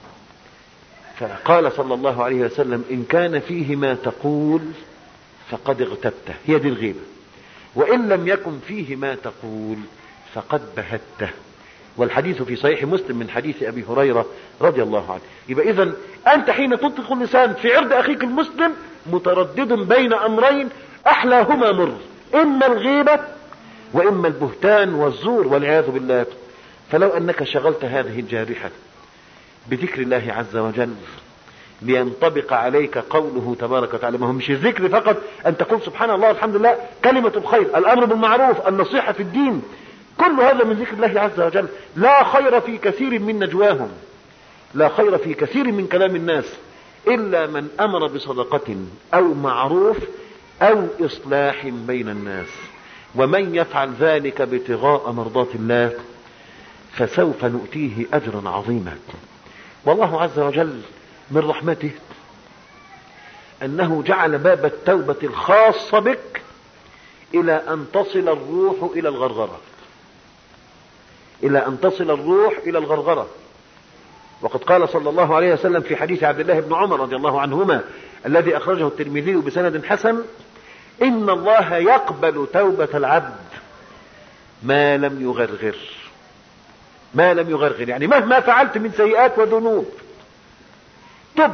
فقال صلى الله عليه وسلم: إن كان فيه ما تقول فقد اغتبته، هي دي الغيبة. وإن لم يكن فيه ما تقول فقد بهته. والحديث في صحيح مسلم من حديث أبي هريرة رضي الله عنه. يبقى إذن أنت حين تطلق اللسان في عرض أخيك المسلم متردد بين أمرين أحلاهما مر، إما الغيبة وإما البهتان والزور والعياذ بالله. فلو أنك شغلت هذه الجارحة بذكر الله عز وجل لينطبق عليك قوله تبارك وتعالى. ما هو مش الذكر فقط أن تقول سبحان الله الحمد لله، كلمة الخير، الأمر بالمعروف، النصيحة في الدين، كل هذا من ذكر الله عز وجل. لا خير في كثير من نجواهم، لا خير في كثير من كلام الناس إلا من أمر بصدقة أو معروف أو إصلاح بين الناس، ومن يفعل ذلك ابتغاء مرضات الله فسوف نؤتيه أجرا عظيما. والله عز وجل من رحمته أنه جعل باب التوبة الخاصة بك إلى أن تصل الروح إلى الغرغرة، إلى أن تصل الروح إلى الغرغرة. وقد قال صلى الله عليه وسلم في حديث عبد الله بن عمر رضي الله عنهما الذي أخرجه الترمذي بسند حسن: إن الله يقبل توبة العبد ما لم يغرغر. ما لم يغرغر يعني مهما فعلت من سيئات وذنوب تب.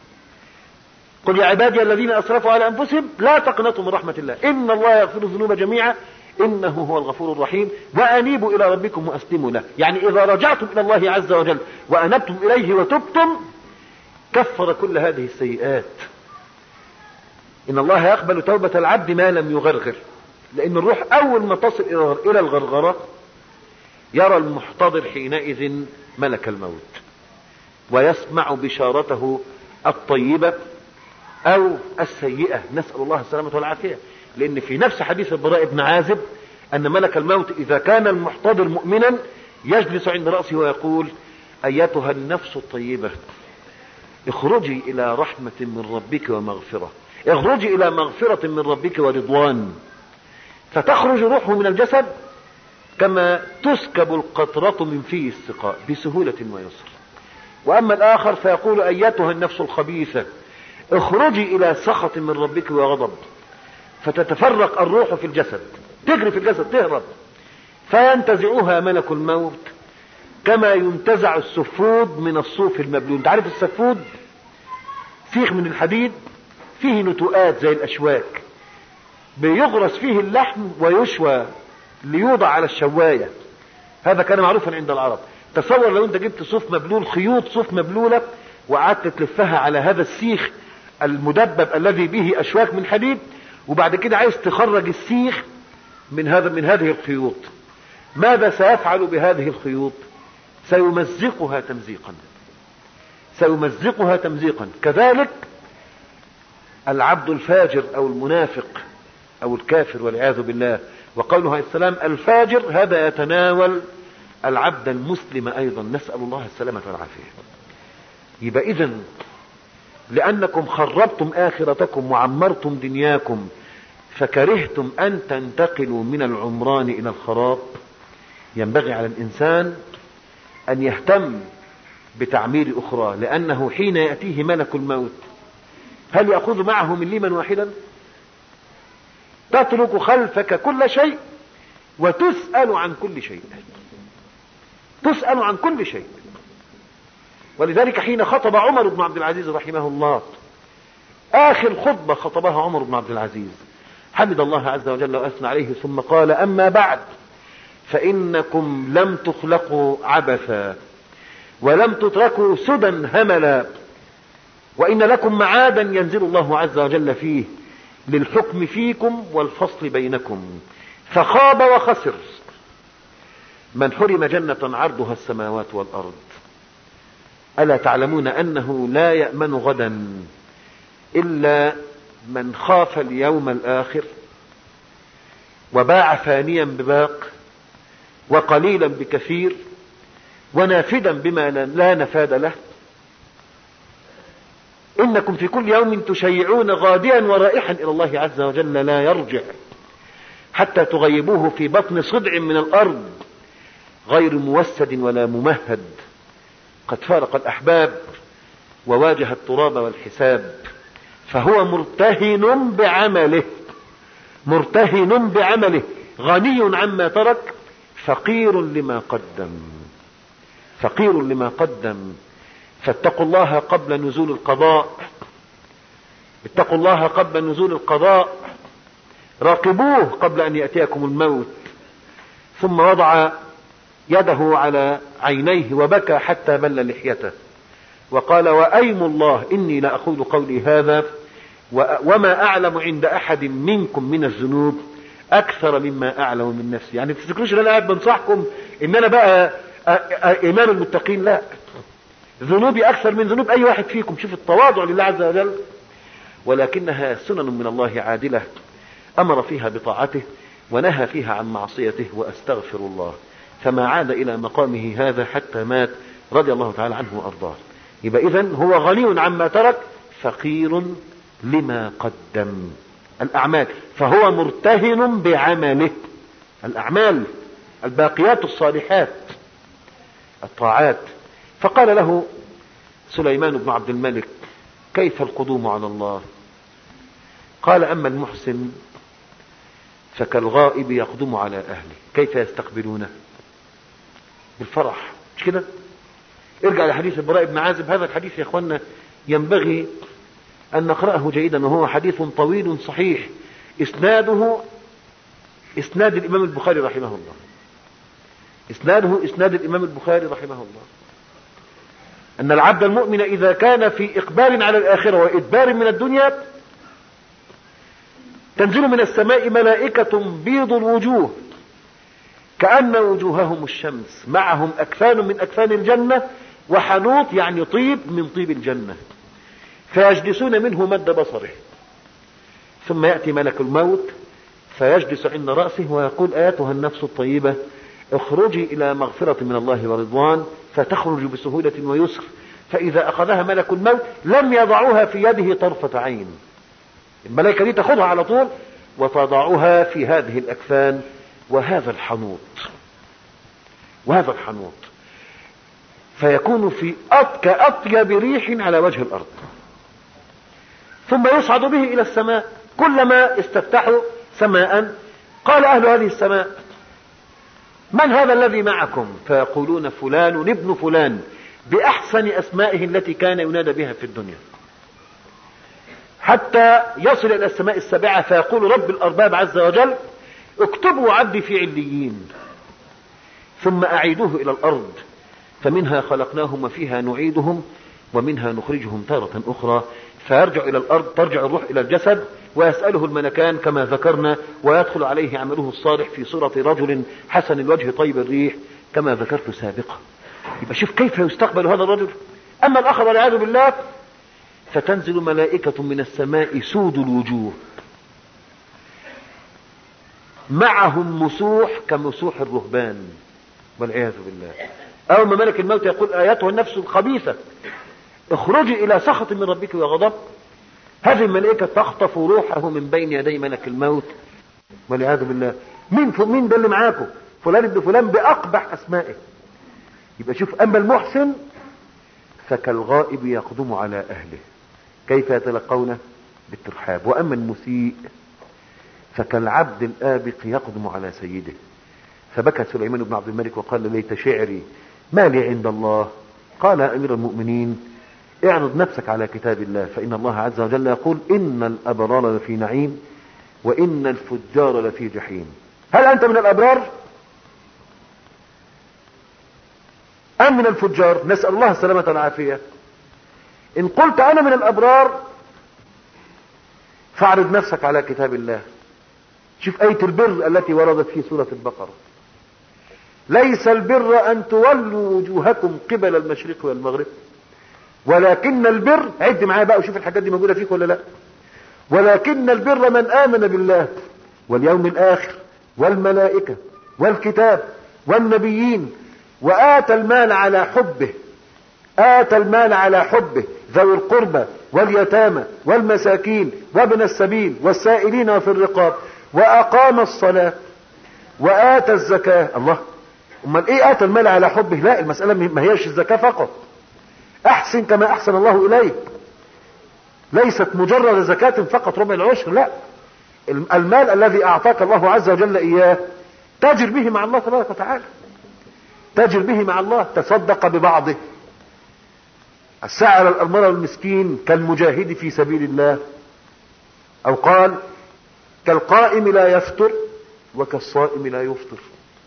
قل يا عبادي الذين أسرفوا على أنفسهم لا تقنطوا من رحمة الله إن الله يغفر الذنوب جميعا إنه هو الغفور الرحيم وأنيبوا إلى ربكم وأسلموا له. يعني إذا رجعتم إلى الله عز وجل وأنبتم إليه وتبتم كفر كل هذه السيئات. إن الله يقبل توبة العبد ما لم يغرغر، لأن الروح أول ما تصل إلى الغرغرة يرى المحتضر حينئذ ملك الموت ويسمع بشارته الطيبة أو السيئة، نسأل الله السلامة والعافية. لأن في نفس حديث البراء بن عازب أن ملك الموت إذا كان المحتضر مؤمنا يجلس عند رأسه ويقول: أيتها النفس الطيبة اخرجي إلى رحمة من ربك ومغفرة، اخرجي إلى مغفرة من ربك ورضوان. فتخرج روحه من الجسد كما تسكب القطرة من فيه السقاء بسهولة ويسر. وأما الآخر فيقول: أيتها النفس الخبيثة اخرجي إلى سخط من ربك وغضب. فتتفرق الروح في الجسد، تجري في الجسد، تهرب، فينتزعها ملك الموت كما ينتزع السفود من الصوف المبلول. انت عارف السفود سيخ من الحديد فيه نتوءات زي الأشواك، بيغرس فيه اللحم ويشوى ليوضع على الشواية. هذا كان معروفا عند العرب. تصور لو انت جبت صوف مبلول، خيوط صوف مبلولة، وقعدت تلفها على هذا السيخ المدبب الذي به أشواك من حديد، وبعد كده عايز تخرج السيخ من هذه الخيوط، ماذا سيفعل بهذه الخيوط؟ سيمزقها تمزيقا، سيمزقها تمزيقا. كذلك العبد الفاجر أو المنافق أو الكافر والعياذ بالله. وقوله عليه السلام: الفاجر هذا يتناول العبد المسلم أيضا، نسأل الله السلامة والعافية. يبقى إذن لأنكم خربتم آخرتكم وعمرتم دنياكم فكرهتم أن تنتقلوا من العمران إلى الخراب، ينبغي على الإنسان أن يهتم بتعمير أخرى. لأنه حين يأتيه ملك الموت هل يأخذ معه من ليما واحدا؟ تترك خلفك كل شيء وتسأل عن كل شيء، تسأل عن كل شيء. ولذلك حين خطب عمر بن عبد العزيز رحمه الله آخر خطبة خطبها عمر بن عبد العزيز حمد الله عز وجل وأثنى عليه ثم قال: أما بعد فإنكم لم تخلقوا عبثا ولم تتركوا سدى هملا، وإن لكم معادا ينزل الله عز وجل فيه للحكم فيكم والفصل بينكم، فخاب وخسر من حرم جنة عرضها السماوات والأرض. ألا تعلمون أنه لا يأمن غدا إلا من خاف اليوم الآخر وباع فانيا بباق وقليلا بكثير ونافدا بما لا نفاد له. إنكم في كل يوم تشيعون غاديا ورائحا إلى الله عز وجل لا يرجع، حتى تغيبوه في بطن صدع من الأرض غير موسد ولا ممهد، قد فارق الأحباب وواجه التراب والحساب، فهو مرتهن بعمله، مرتهن بعمله، غني عما ترك، فقير لما قدم، فقير لما قدم. فاتقوا الله قبل نزول القضاء، اتقوا الله قبل نزول القضاء، راقبوه قبل أن يأتيكم الموت. ثم وضع يده على عينيه وبكى حتى بل لحيته وقال: وأيم الله إني لأقول قولي هذا وما أعلم عند أحد منكم من الذنوب أكثر مما أعلم من نفسي. يعني تفتكروش ان أنا قاعد بنصحكم إن أنا بقى إمام المتقين، لا، ذنوبي أكثر من ذنوب أي واحد فيكم. شوف التواضع لله عز وجل. ولكنها سنن من الله عادلة، أمر فيها بطاعته ونهى فيها عن معصيته، وأستغفر الله. فما عاد إلى مقامه هذا حتى مات رضي الله تعالى عنه وأرضاه. يبقى إذن هو غني عما ترك، فقير لما قدم، الأعمال، فهو مرتهن بعمله، الأعمال الباقيات الصالحات الطاعات. فقال له سليمان بن عبد الملك: كيف القدوم على الله؟ قال: أما المحسن فكالغائب يقدم على أهله. كيف يستقبلونه؟ بالفرح، مش كده؟ ارجع لحديث البراء بن عازب. هذا الحديث يا اخوانا ينبغي أن نقرأه جيدا، وهو حديث طويل صحيح، إسناده إسناد الإمام البخاري رحمه الله، إسناده إسناد الإمام البخاري رحمه الله، أن العبد المؤمن إذا كان في إقبال على الآخرة وإدبار من الدنيا تنزل من السماء ملائكة بيض الوجوه كأن وجوههم الشمس، معهم أكفان من أكفان الجنة وحنوط، يعني طيب من طيب الجنة، فيجلسون منه مد بصره. ثم يأتي ملك الموت فيجلس عند رأسه ويقول: أيتها النفس الطيبة اخرجي إلى مغفرة من الله ورضوان، فتخرج بسهولة ويسر. فإذا أخذها ملك الموت لم يضعوها في يده طرفة عين، الملائكة دي تأخذها على طول وتضعها في هذه الأكفان وهذا الحنوط، وهذا الحنوط، فيكون في كأطيب ريح على وجه الأرض. ثم يصعد به إلى السماء. كلما استفتحوا سماء قال أهل هذه السماء: من هذا الذي معكم؟ فيقولون: فلان ابن فلان، بأحسن أسمائه التي كان ينادى بها في الدنيا، حتى يصل إلى السماء السابعة فيقول رب الأرباب عز وجل: اكتبوا عبدي في عليين، ثم أعيدوه إلى الأرض، فمنها خلقناهم وفيها نعيدهم ومنها نخرجهم تارة أخرى. فيرجع إلى الأرض، ترجع الروح إلى الجسد، ويسأله الملكان كما ذكرنا، ويدخل عليه عمله الصالح في صورة رجل حسن الوجه طيب الريح كما ذكرت سابقا. يبقى شوف كيف يستقبل هذا الرجل. أما الآخر والعياذ بالله فتنزل ملائكة من السماء سود الوجوه، معهم مسوح كمسوح الرهبان والعياذ بالله. أول ما ملك الموت يقول: آياتها النفس الخبيثة اخرجي إلى سخط من ربك وغضب، هذه الملائكة تخطف روحه من بين يدي ملك الموت والعياذ بالله. مين ده اللي معاكم؟ فلان ابن فلان بأقبح أسمائه. يبقى شوف، أما المحسن فكالغائب يقدم على أهله، كيف يتلقونه؟ بالترحاب. وأما المسيء فكالعبد الآبق يقدم على سيده. فبكى سليمان بن عبد الملك وقال: ليت شعري ما لي عند الله. قال: أمير المؤمنين، اعرض نفسك على كتاب الله، فإن الله عز وجل يقول: إن الأبرار لفي نعيم وإن الفجار لفي جحيم. هل أنت من الأبرار أم من الفجار؟ نسأل الله السلامة والعافية. إن قلت أنا من الأبرار فاعرض نفسك على كتاب الله. شوف آية البر التي وردت في سورة البقرة: ليس البر أن تولوا وجوهكم قبل المشرق والمغرب ولكن البر، عد معايا بقى وشوف الحاجات دي موجودة فيك ولا لا، ولكن البر من آمن بالله واليوم الآخر والملائكة والكتاب والنبيين وآتى المال على حبه، آتى المال على حبه ذوي القربى واليتامى والمساكين وابن السبيل والسائلين وفي الرقاب وأقام الصلاة وآتى الزكاة. الله، امال ايه آتى المال على حبه؟ لا، المسألة ما هيش الزكاة فقط. احسن كما احسن الله اليك، ليست مجرد زكاة فقط ربع العشر، لا، المال الذي اعطاك الله عز وجل اياه تاجر به مع الله تبارك وتعالى، تاجر به مع الله. تصدق ببعضه، السعي على الأرملة والمسكين كالمجاهد في سبيل الله، او قال كالقائم لا يفطر وكالصائم لا يفطر.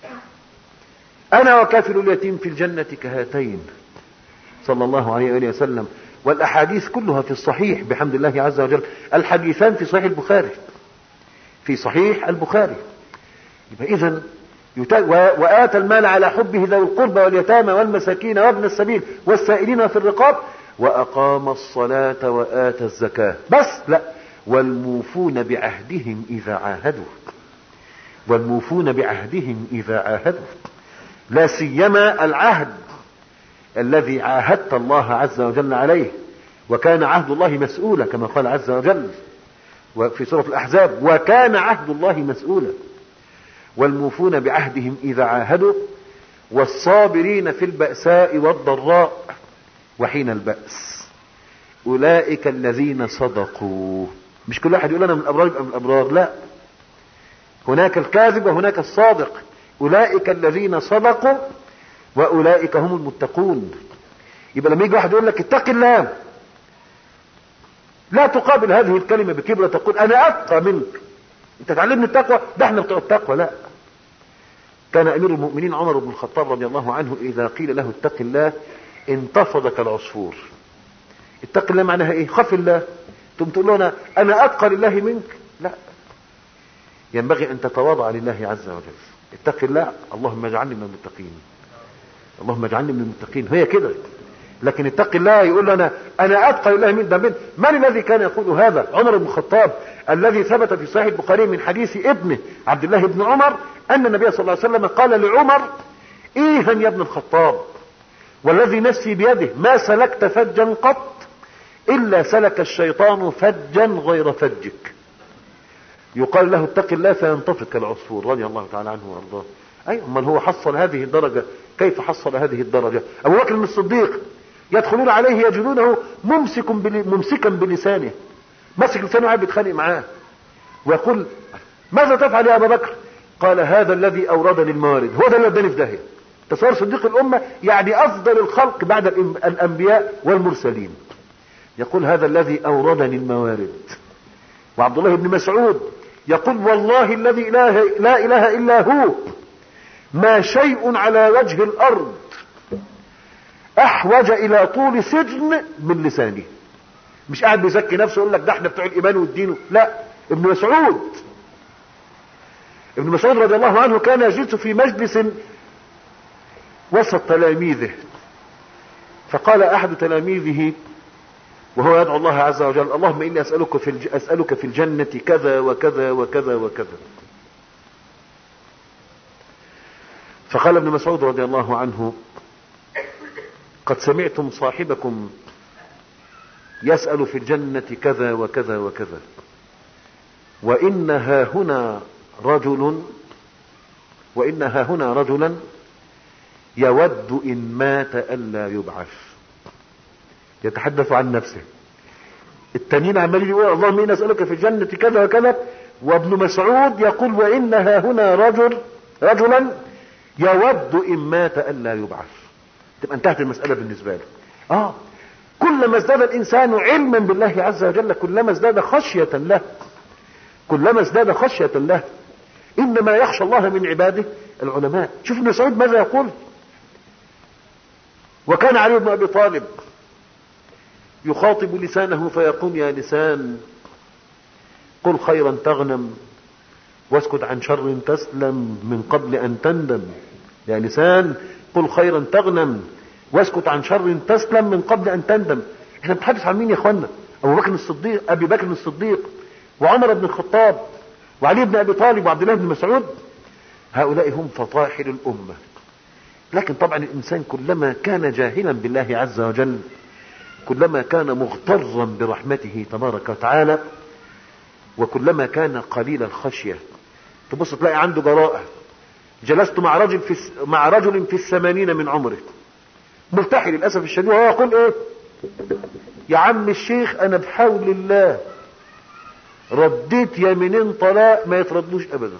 انا وكافل اليتيم في الجنة كهاتين، صلى الله عليه وآله وسلم. والاحاديث كلها في الصحيح بحمد الله عز وجل. الحديثان في صحيح البخاري، في صحيح البخاري. يبقى اذن وآتى المال على حبه ذوي القربى واليتامى والمساكين وابن السبيل والسائلين في الرقاب وأقام الصلاة وآتى الزكاة. بس لا، والموفون بعهدهم إذا عاهدوا، والموفون بعهدهم إذا عاهدوا، لا سيما العهد الذي عاهدت الله عز وجل عليه، وكان عهد الله مسؤولا كما قال عز وجل في سورة الأحزاب: وكان عهد الله مسؤولا. والموفون بعهدهم إذا عاهدوا والصابرين في البأساء والضراء وحين البأس أولئك الذين صدقوا. مش كل واحد يقول أنا من الأبرار يبقى من الأبرار، لا، هناك الكاذب وهناك الصادق. أولئك الذين صدقوا وأولئك هم المتقون. يبقى لما يجي واحد يقول لك اتق الله، لا تقابل هذه الكلمة بكبرة تقول أنا أتقى منك، أنت تعلمني التقوى، ده احنا بتوع التقوى. لا، كان أمير المؤمنين عمر بن الخطاب رضي الله عنه إذا قيل له اتق الله انتفض كالعصفور. اتق الله معناها ايه؟ خف الله. ثم تقول له أنا أتقى لله منك؟ لا، ينبغي أن تتواضع لله عز وجل. اتق الله، اللهم اجعلني من المتقين، اللهم اجعلني من المتقين، هي كده. لكن اتق الله يقول له أنا أتقى لله منك، ده من الذي كان يقول هذا؟ عمر بن الخطاب، الذي ثبت في صحيح البخاري من حديث ابنه عبد الله بن عمر أن النبي صلى الله عليه وسلم قال لعمر: إيها يا ابن الخطاب، والذي نفسي بيده ما سلكت فجا قط إلا سلك الشيطان فجا غير فجك. يقال له اتق الله فينتفض كالعصفور، رضي الله تعالى عنه وارضاه. أي أمال هو حصل هذه الدرجة؟ كيف حصل هذه الدرجة؟ أبو بكر الصديق يدخلون عليه يجدونه ممسكا بلسانه، مسك لسانه قاعد بيتخانق معاه، ويقول: ماذا تفعل يا أبا بكر؟ قال: هذا الذي أوردني الموارد، هو ده اللي وداني في داهية. تصور صديق الأمة، يعني أفضل الخلق بعد الأنبياء والمرسلين، يقول: هذا الذي أوردني الموارد. وعبد الله بن مسعود يقول: والله الذي لا إله إلا هو ما شيء على وجه الأرض أحوج إلى طول سجن من لسانه. مش قاعد بيزكي نفسه يقول لك ده احنا بتوع الإيمان والدين، لا. ابن مسعود رضي الله عنه كان يجلس في مجلس وسط تلاميذه، فقال أحد تلاميذه وهو يدعو الله عز وجل: اللهم إني أسألك في الجنة كذا وكذا وكذا وكذا. فقال ابن مسعود رضي الله عنه: قد سمعتم صاحبكم يسأل في الجنة كذا وكذا وكذا، وإنها هنا رجلا يود إن مات ألا يبعث. يتحدث عن نفسه. التانيين عمالين يقول: اللهم إني أسألك في الجنة كذا وكذا، وابن مسعود يقول: وإنها هنا رجلا يود إن مات ألا يبعث. تبقى انتهت المسألة بالنسبة له. كلما ازداد الإنسان علما بالله عز وجل كلما ازداد خشية له، كلما ازداد خشية له. إنما يخشى الله من عباده العلماء. شوف ابن مسعود ماذا يقول: وكان علي بن أبي طالب يخاطب لسانه فيقول: يا لسان قل خيرا تغنم واسكت عن شر تسلم من قبل أن تندم. يا لسان قل خيرا تغنم واسكت عن شر تسلم من قبل أن تندم. احنا بنتحدث عن مين يا اخوانا؟ أبي بكر الصديق وعمر بن الخطاب وعلي بن أبي طالب وعبد الله بن مسعود. هؤلاء هم فطاحل الأمة. لكن طبعا الإنسان كلما كان جاهلا بالله عز وجل كلما كان مغترا برحمته تبارك وتعالى، وكلما كان قليل الخشية تبص تلاقي عنده جراءة. جلست مع رجل في 80 من عمره، ملتحي للأسف الشديد، وهو يقول ايه؟ يا عم الشيخ انا بحول الله رديت يمينين طلاق ما يتردوش ابدا.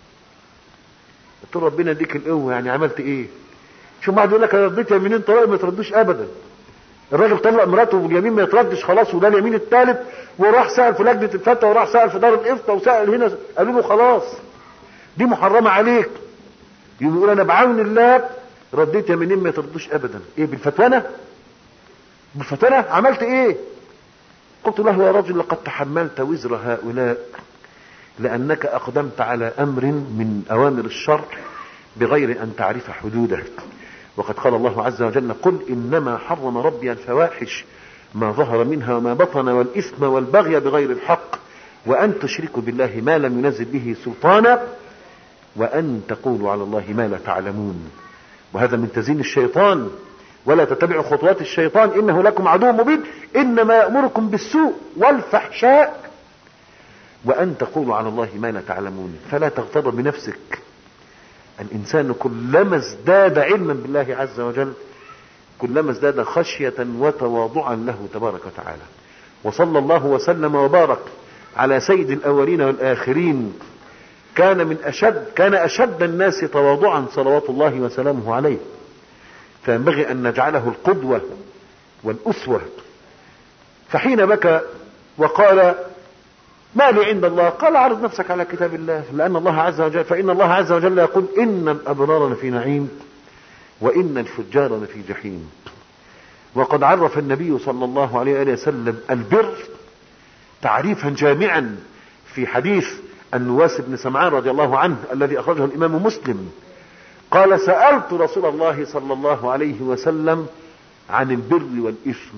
قلت له ربنا يديك القوه، يعني عملت ايه؟ شو ما يقول لك انا رديت يمينين طلاق ما يتردوش ابدا. الراجل طلق مراته واليمين ما يتردش خلاص، وده اليمين الثالث، وراح سأل في لجنه الفتوى وراح سأل في دار الافتاء وسأل هنا، قالوا له خلاص دي محرمه عليك. يقول انا بعون الله رديت يمينين ما يتردوش ابدا. ايه بالفتوانه؟ بالفتوانه عملت ايه؟ قلت له يا رجل لقد تحملت وزر هؤلاء لأنك أقدمت على أمر من أوامر الشرع بغير أن تعرف حدوده. وقد قال الله عز وجل قل إنما حرم ربي الفواحش ما ظهر منها وما بطن والإثم والبغي بغير الحق وأن تشركوا بالله ما لم ينزل به سلطانا وأن تقولوا على الله ما لا تعلمون. وهذا من تزيين الشيطان، ولا تتبعوا خطوات الشيطان إنه لكم عدو مبين إنما يأمركم بالسوء والفحشاء وأن تقولوا على الله ما لا تعلمون. فلا تغتر بنفسك. الإنسان كلما ازداد علما بالله عز وجل كلما ازداد خشية وتواضعا له تبارك وتعالى. وصلى الله وسلم وبارك على سيد الأولين والآخرين، كان أشد الناس تواضعا صلوات الله وسلامه عليه. فينبغي أن نجعله القدوة والأسوة. فحين بكى وقال ما لي عند الله، قال عرض نفسك على كتاب الله، فإن الله عز وجل يقول إن الأبرار لفي نعيم وإن الفجار لفي جحيم. وقد عرف النبي صلى الله عليه وآله وسلم البر تعريفا جامعا في حديث النواس بن سمعان رضي الله عنه الذي أخرجه الإمام مسلم. قال سألت رسول الله صلى الله عليه وسلم عن البر والإثم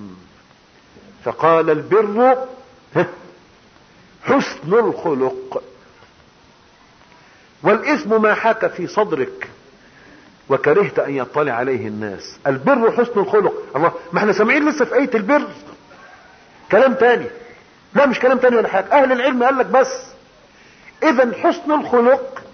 فقال البر حسن الخلق والإثم ما حاك في صدرك وكرهت أن يطلع عليه الناس. البر حسن الخلق. الله، ما احنا سامعين لسه في آية البر كلام تاني. لا مش كلام تاني ولا حاجة، أهل العلم قال لك بس إذن حسن الخلق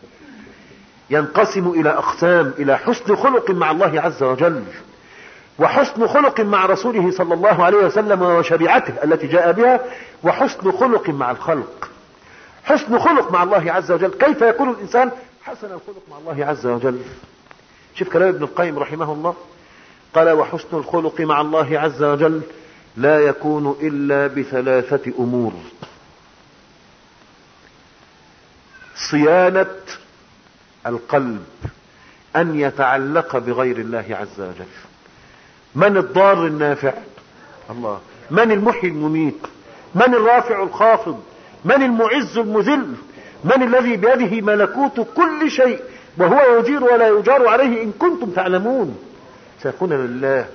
ينقسم إلى أقسام، إلى حسن خلق مع الله عز وجل وحسن خلق مع رسوله صلى الله عليه وسلم وشريعته التي جاء بها وحسن خلق مع الخلق. حسن خلق مع الله عز وجل، كيف يكون الإنسان حسن الخلق مع الله عز وجل؟ شوف كلام ابن القيم رحمه الله، قال وحسن الخلق مع الله عز وجل لا يكون إلا بثلاثة أمور: صيانة القلب، أن يتعلق بغير الله عز وجل. من الضار النافع؟ الله. من المحيي المميت؟ من الرافع الخافض؟ من المعز المذل؟ من الذي بيده ملكوت كل شيء وهو يجير ولا يجار عليه إن كنتم تعلمون؟ سيكون لله.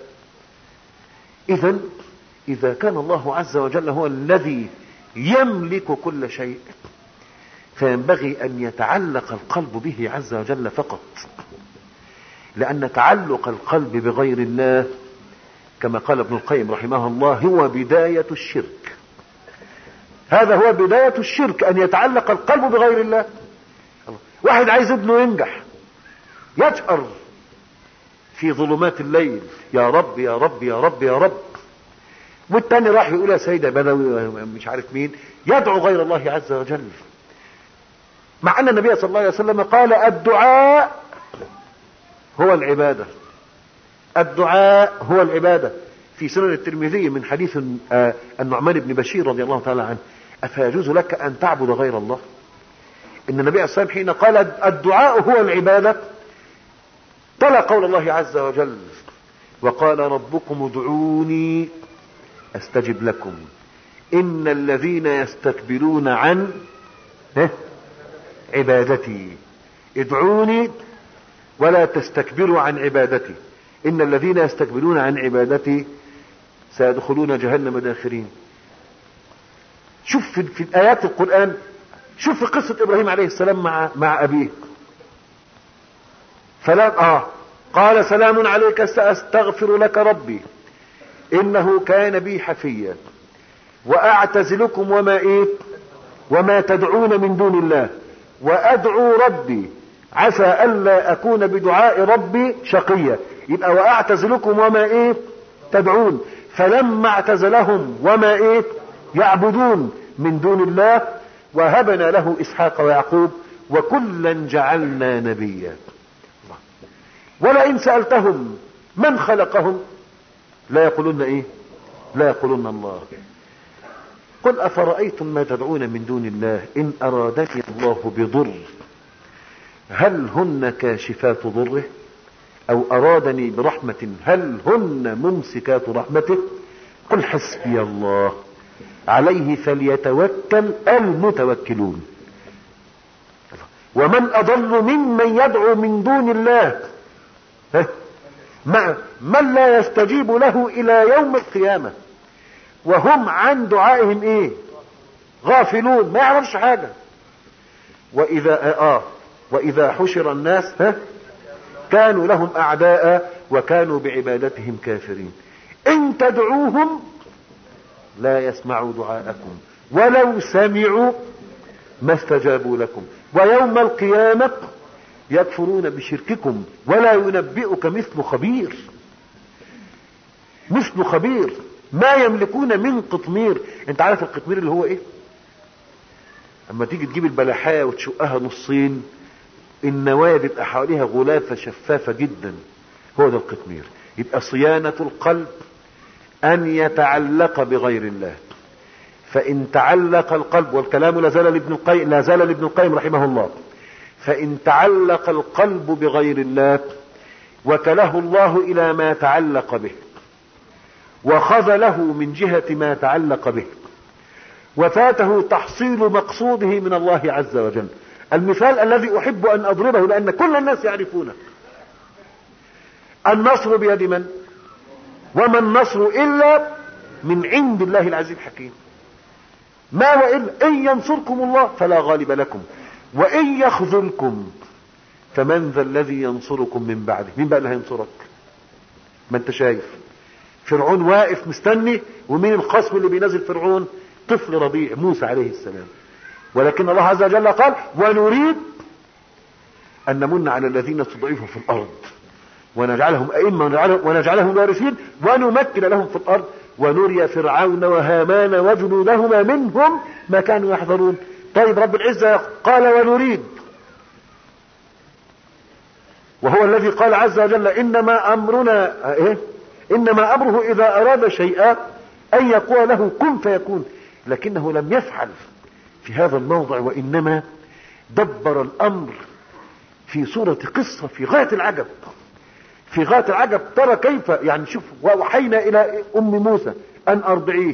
إذا كان الله عز وجل هو الذي يملك كل شيء فينبغي أن يتعلق القلب به عز وجل فقط، لأن تعلق القلب بغير الله كما قال ابن القيم رحمه الله هو بداية الشرك. هذا هو بداية الشرك، أن يتعلق القلب بغير الله. واحد عايز ابنه ينجح يجأر في ظلمات الليل يا رب يا رب يا رب يا رب، والتاني راح يقول يا سيدة بدوي مش عارف مين، يدعو غير الله عز وجل، مع أن النبي صلى الله عليه وسلم قال الدعاء هو العبادة. الدعاء هو العبادة. في سنن الترمذي من حديث النعمان بن بشير رضي الله تعالى عنه أفيجوز لك أن تعبد غير الله؟ إن النبي صلى الله عليه وسلم حين قال الدعاء هو العبادة تلا قول الله عز وجل وقال ربكم ادعوني أستجب لكم إن الذين يستكبرون عن عبادتي. ادعوني ولا تستكبروا عن عبادتي إن الذين يستكبرون عن عبادتي سيدخلون جهنم داخرين. شوف في آيات القرآن، شوف في قصة إبراهيم عليه السلام مع أبيه. قال سلام عليك سأستغفر لك ربي إنه كان بي حفيا وأعتزلكم وما تدعون من دون الله وادعو ربي عسى الا اكون بدعاء ربي شقيا. يبقى واعتزلكم وما تدعون. فلما اعتزلهم وما يعبدون من دون الله وهبنا له اسحاق ويعقوب وكلا جعلنا نبيا. ولئن سألتهم من خلقهم لا يقولون لا يقولون الله. قل افرأيتم ما تدعون من دون الله ان ارادني الله بضر هل هن كاشفات ضره او ارادني برحمة هل هن ممسكات رحمته قل حسبي الله عليه فليتوكل المتوكلون. ومن اضل ممن يدعو من دون الله من لا يستجيب له الى يوم القيامة وهم عن دعائهم غافلون، ما يعرفش حاجة. واذا حشر الناس كانوا لهم اعداء وكانوا بعبادتهم كافرين. ان تدعوهم لا يسمعوا دعاءكم ولو سمعوا ما استجابوا لكم ويوم القيامة يكفرون بشرككم ولا ينبئك مثل خبير. مثل خبير ما يملكون من قطمير. انت عارف القطمير اللي هو اما تيجي تجيب البلحاية وتشقها نصين النوايا بيبقى حواليها غلافة شفافة جدا، هو ده القطمير. يبقى صيانة القلب ان يتعلق بغير الله. فان تعلق القلب، والكلام لا زال لابن القيم رحمه الله، فان تعلق القلب بغير الله وكله الله الى ما تعلق به وخذله من جهة ما تعلق به وفاته تحصيل مقصوده من الله عز وجل. المثال الذي احب ان اضربه لان كل الناس يعرفونه، النصر بيد من؟ وما النصر الا من عند الله العزيز الحكيم. ما هو إلا ان ينصركم الله فلا غالب لكم وان يخذلكم فمن ذا الذي ينصركم من بعده. مين بقى اللي هينصرك؟ ما انت شايف فرعون واقف مستني، ومين الخصم اللي بينزل فرعون؟ طفل رضيع موسى عليه السلام. ولكن الله عز وجل قال ونريد ان نمن على الذين استضعفوا في الارض ونجعلهم ائمة ونجعلهم وارثين ونمكن لهم في الارض ونري فرعون وهامان وجنودهما منهم ما كانوا يحذرون. طيب رب العزة قال ونريد، وهو الذي قال عز وجل انما امره اذا اراد شيئا ان يقول له كن فيكون. لكنه لم يفعل في هذا الموضع، وانما دبر الامر في صورة قصة في غاية العجب. في غاية العجب. ترى كيف يعني شوف، ووحينا الى ام موسى ان ارضعيه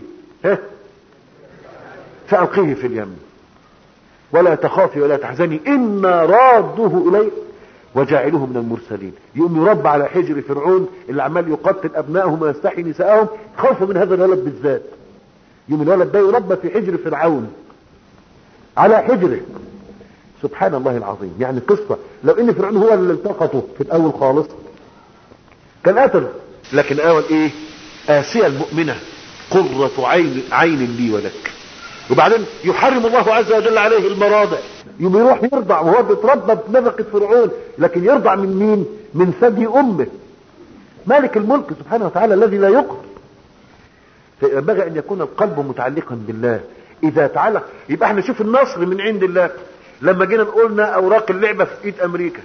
فالقيه في اليم ولا تخافي ولا تحزني انا رادوه اليه وجاعلوه من المرسلين. يقوم يربى على حجر فرعون اللي عمال يقتل ابنائهم ويستحي نسائهم خوفا من هذا الولد بالذات. يوم الولد ده يربى في حجر فرعون على حجره. سبحان الله العظيم. يعني قصة لو ان فرعون هو اللي التقطه في الاول خالص كان قتله. لكن اول آسيا المؤمنة قرة عين لي ولك. وبعدين يحرم الله عز وجل عليه المراضع، يوم يروح يرضع وهو بيتربى بنفقة فرعون، لكن يرضع من مين؟ من ثدي امه. مالك الملك سبحانه وتعالى الذي لا يقهر. فينبغي ان يكون القلب متعلقا بالله. اذا تعلق يبقى احنا شوف النصر من عند الله. لما جينا قلنا اوراق اللعبة في ايد امريكا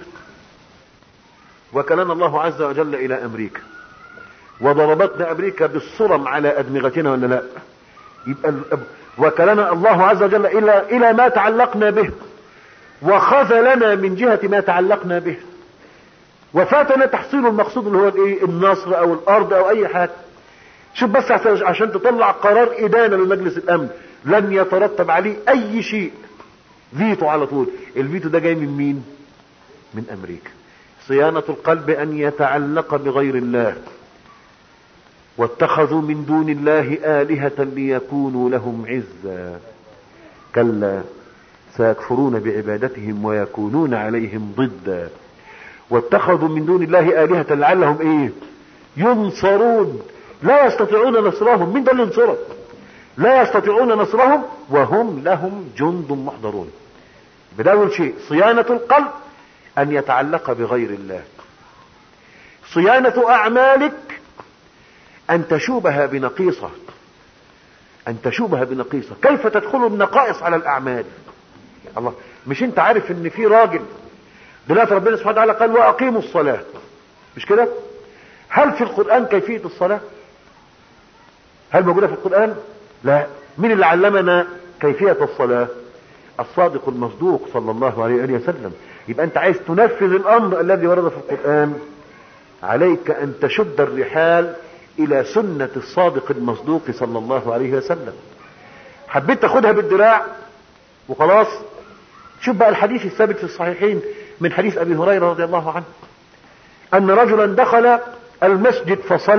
وكلنا الله عز وجل الى امريكا وضربتنا امريكا بالصرم على ادمغتنا ولا لا؟ يبقى وكلنا الله عز وجل الى ما تعلقنا به وخذلنا من جهة ما تعلقنا به وفاتنا تحصيل المقصود اللي هو النصر او الارض او اي حاجة. شوف بس عشان تطلع قرار ادانة لمجلس الامن لن يترتب عليه اي شيء، فيتو على طول. الفيتو ده جاي من مين؟ من امريكا. صيانة القلب ان يتعلق بغير الله. واتخذوا من دون الله آلهة ليكونوا لهم عزا كلا سيكفرون بعبادتهم ويكونون عليهم ضدا. واتخذوا من دون الله آلهة لعلهم ينصرون. لا يستطيعون نصرهم. من ده اللي ينصرك؟ لا يستطيعون نصرهم وهم لهم جند محضرون. بداول شيء صيانة القلب أن يتعلق بغير الله. صيانة أعمالك أن تشوبها بنقيصة، أن تشوبها بنقيصة. كيف تدخل النقائص على الأعمال؟ الله، مش أنت عارف أن في راجل دلوقتي ربنا سبحانه وتعالى قال وأقيموا الصلاة، مش كده؟ هل في القرآن كيفية الصلاة؟ هل موجودة في القرآن؟ لا. مين اللي علمنا كيفية الصلاة؟ الصادق المصدوق صلى الله عليه وسلم. يبقى أنت عايز تنفذ الأمر الذي ورد في القرآن، عليك أن تشد الرحال إلى سنة الصادق المصدوق صلى الله عليه وسلم. حبيت تاخدها بالدراع وخلاص. شوف بقى الحديث الثابت في الصحيحين من حديث أبي هريرة رضي الله عنه أن رجلا دخل المسجد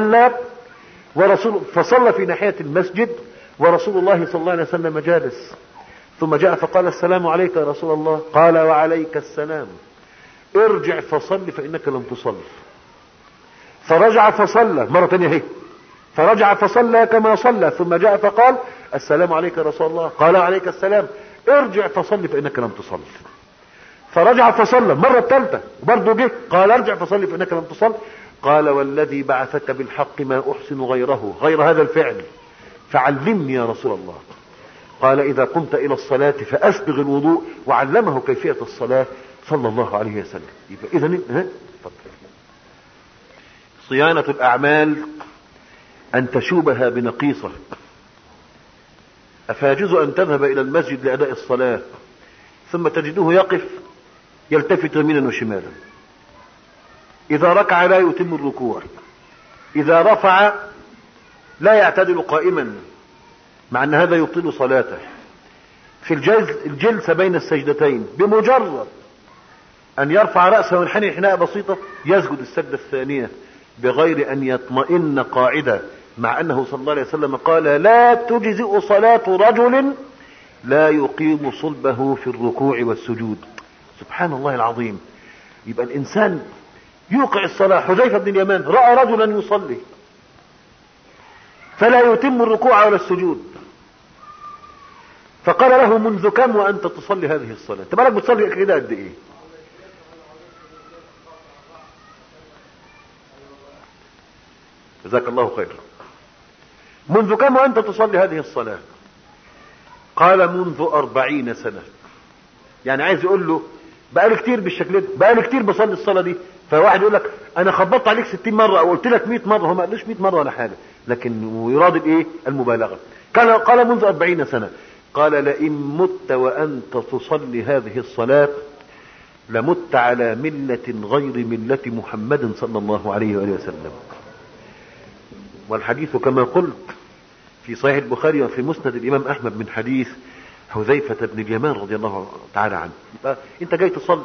فصلى في ناحية المسجد ورسول الله صلى الله عليه وسلم جالس، ثم جاء فقال السلام عليك يا رسول الله. قال وعليك السلام، ارجع فصل فإنك لم تصل. فرجع فصلى مرة ثانية هي، فرجع فصلى كما صلى، ثم جاء فقال السلام عليك يا رسول الله. قال عليك السلام، ارجع فصل فإنك لم تصل. فرجع فصلى مرة ثالثة برضه جه، قال ارجع فصل فإنك لم تصل. قال والذي بعثك بالحق ما أحسن غير هذا الفعل، فعلمني يا رسول الله. قال إذا قمت إلى الصلاة فأسبغ الوضوء، وعلمه كيفية الصلاة صلى الله عليه وسلم. يبقى إذن صيانة الأعمال أن تشوبها بنقيصة. أفيجوز أن تذهب إلى المسجد لأداء الصلاة ثم تجده يقف يلتفت يمينا وشمالا، إذا ركع لا يتم الركوع، إذا رفع لا يعتدل قائما، مع أن هذا يبطل صلاته، في الجلسة بين السجدتين بمجرد أن يرفع رأسه وينحني انحناء بسيطة يسجد السجدة الثانية بغير أن يطمئن قاعدة، مع أنه صلى الله عليه وسلم قال لا تجزئ صلاة رجل لا يقيم صلبه في الركوع والسجود. سبحان الله العظيم. يبقى الإنسان يوقع الصلاة. حذيفة بن اليمان رأى رجلا يصلي فلا يتم الركوع ولا السجود، فقال له منذ كم وأنت تصلي هذه الصلاة؟ انت بالك بتصلي كده قد ايه؟ جزاك الله خير. منذ كم وأنت تصلي هذه الصلاة؟ قال منذ 40 سنة. يعني عايز يقول له بقالي كتير بالشكل ده، بقالي كتير بصلي الصلاة دي. فواحد يقول لك انا خبطت عليك 60 مرة او قلت لك 100 مرة، هو ما قالوش 100 مرة ولا حاجة، لكن يراد الايه؟ المبالغة. قال منذ 40 سنة. قال لئن مت وأنت تصلي هذه الصلاة لمت على ملة غير ملة محمد صلى الله عليه وآله وسلم. والحديث كما قلت في صحيح البخاري وفي مسند الإمام أحمد من حديث حذيفة بن اليمان رضي الله تعالى عنه. انت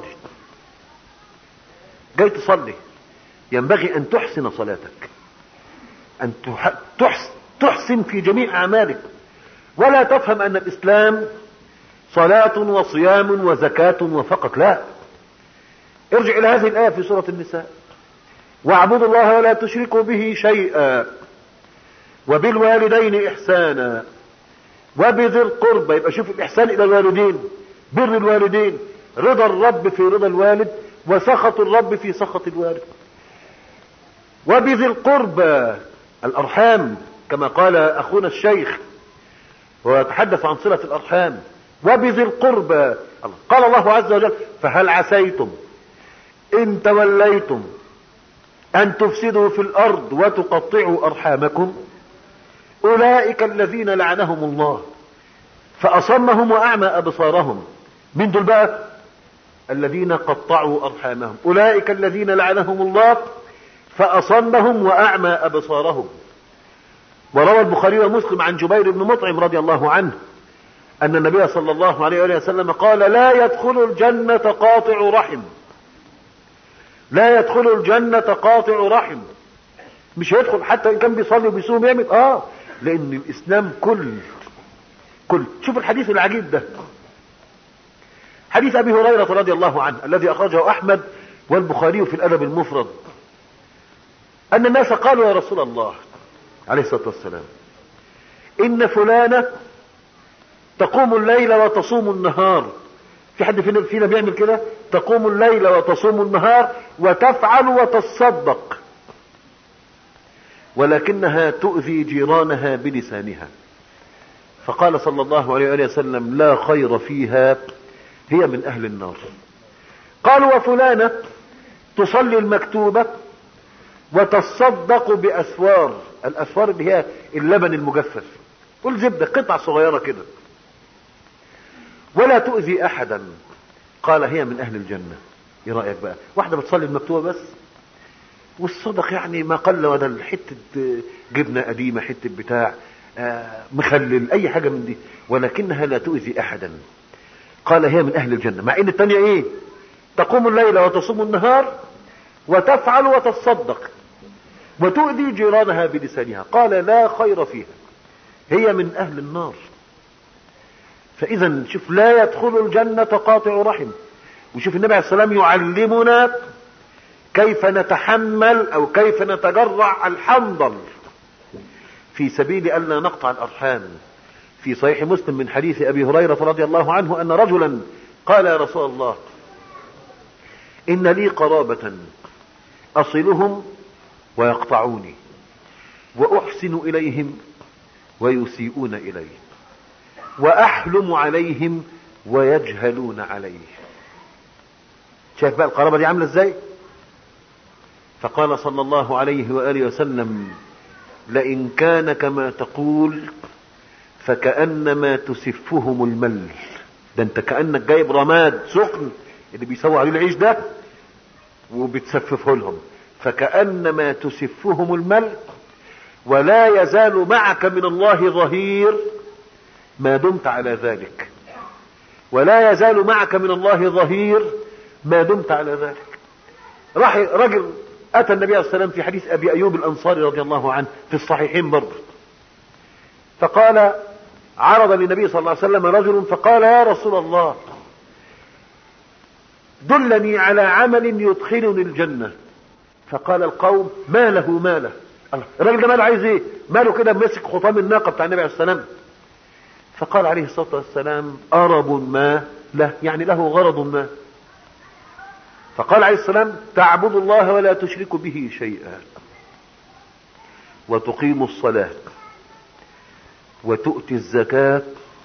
جاي تصلي ينبغي أن تحسن صلاتك، أن تحسن في جميع أعمالك، ولا تفهم أن الإسلام صلاة وصيام وزكاة وفقط. لا، ارجع إلى هذه الآية في سورة النساء: واعبدوا الله ولا تشركوا به شيئا وبالوالدين إحسانا وبذي القربى. يبقى شوف الإحسان إلى الوالدين، بر الوالدين، رضا الرب في رضا الوالد وسخط الرب في سخط الوالد. وبذي القربى الأرحام، كما قال أخونا الشيخ ويتحدث عن صلة الأرحام. وبذي القربى قال الله عز وجل: فهل عسيتم إن توليتم أن تفسدوا في الأرض وتقطعوا أرحامكم أولئك الذين لعنهم الله فأصمهم وأعمى أبصارهم. من دول بقى؟ الذين قطعوا أرحامهم. أولئك الذين لعنهم الله فأصمهم وأعمى أبصارهم. وروى البخاري ومسلم عن جبير بن مطعم رضي الله عنه أن النبي صلى الله عليه وسلم قال: لا يدخل الجنة قاطع رحم. لا يدخل الجنة قاطع رحم. مش هيدخل حتى إن كان بيصلي وبيصوم يعمل لأن الإسلام كل. شوف الحديث العجيب ده، حديث أبي هريرة رضي الله عنه الذي أخرجه أحمد والبخاري في الأدب المفرد، أن الناس قالوا: يا رسول الله عليه الصلاة والسلام، إن فلانة تقوم الليل وتصوم النهار في حد فينا بيعمل كده؟ تقوم الليل وتصوم النهار وتفعل وتصدق، ولكنها تؤذي جيرانها بلسانها. فقال صلى الله عليه وآله وسلم: لا خير فيها، هي من أهل النار. قالوا: وفلانة تصلي المكتوبة وتصدق بأسوار، الأسوار اللي هي اللبن المجفف والزبدة، قطع صغيرة كده، ولا تؤذي أحدا. قال: هي من أهل الجنة. ايه رأيك بقى؟ واحدة بتصلي المكتوبة بس، والصدق يعني ما قل ودل، حتة جبنة قديمة، حتة بتاع مخلل، أي حاجة من دي، ولكنها لا تؤذي أحدا. قال: هي من أهل الجنة. مع إن التانية إيه؟ تقوم الليل وتصوم النهار وتفعل وتصدق وتؤذي جيرانها بلسانها. قال: لا خير فيها، هي من أهل النار. فإذا شوف، لا يدخل الجنة قاطع رحم. وشوف النبي عليه السلام يعلمنا كيف نتحمل أو كيف نتجرع الحنظل في سبيل ألا نقطع الأرحام. في صحيح مسلم من حديث أبي هريرة رضي الله عنه أن رجلا قال: يا رسول الله، إن لي قرابة أصلهم ويقطعوني، وأحسن إليهم ويسيئون إلي، وأحلم عليهم ويجهلون علي. شايف بقى القرابة دي عاملة ازاي؟ فقال صلى الله عليه وآله وسلم: لئن كان كما تقول فكأنما تسفهم المل. ده انت كأنك جايب رماد سخن اللي بيسووا عليه العيش ده وبتسففه لهم، فكأنما تسفهم المل، ولا يزال معك من الله ظهير ما دمت على ذلك، ولا يزال معك من الله ظهير ما دمت على ذلك. راح رجل أتى النبي عليه السلام في حديث أبي أيوب الأنصاري رضي الله عنه في الصحيحين برضه، فقال، عرض للنبي صلى الله عليه وسلم رجل فقال: يا رسول الله، دلني على عمل يدخلني الجنة. فقال القوم: ما له ما له؟ الراجل ده ماله؟ عايز ايه؟ ماله كده ماسك خطام الناقة بتاع النبي عليه السلام؟ فقال عليه الصلاة والسلام: أرب ما له، يعني له غرض ما. فقال عليه السلام: تعبد الله ولا تشرك به شيئا، وتقيم الصلاة، وتؤتي الزكاة،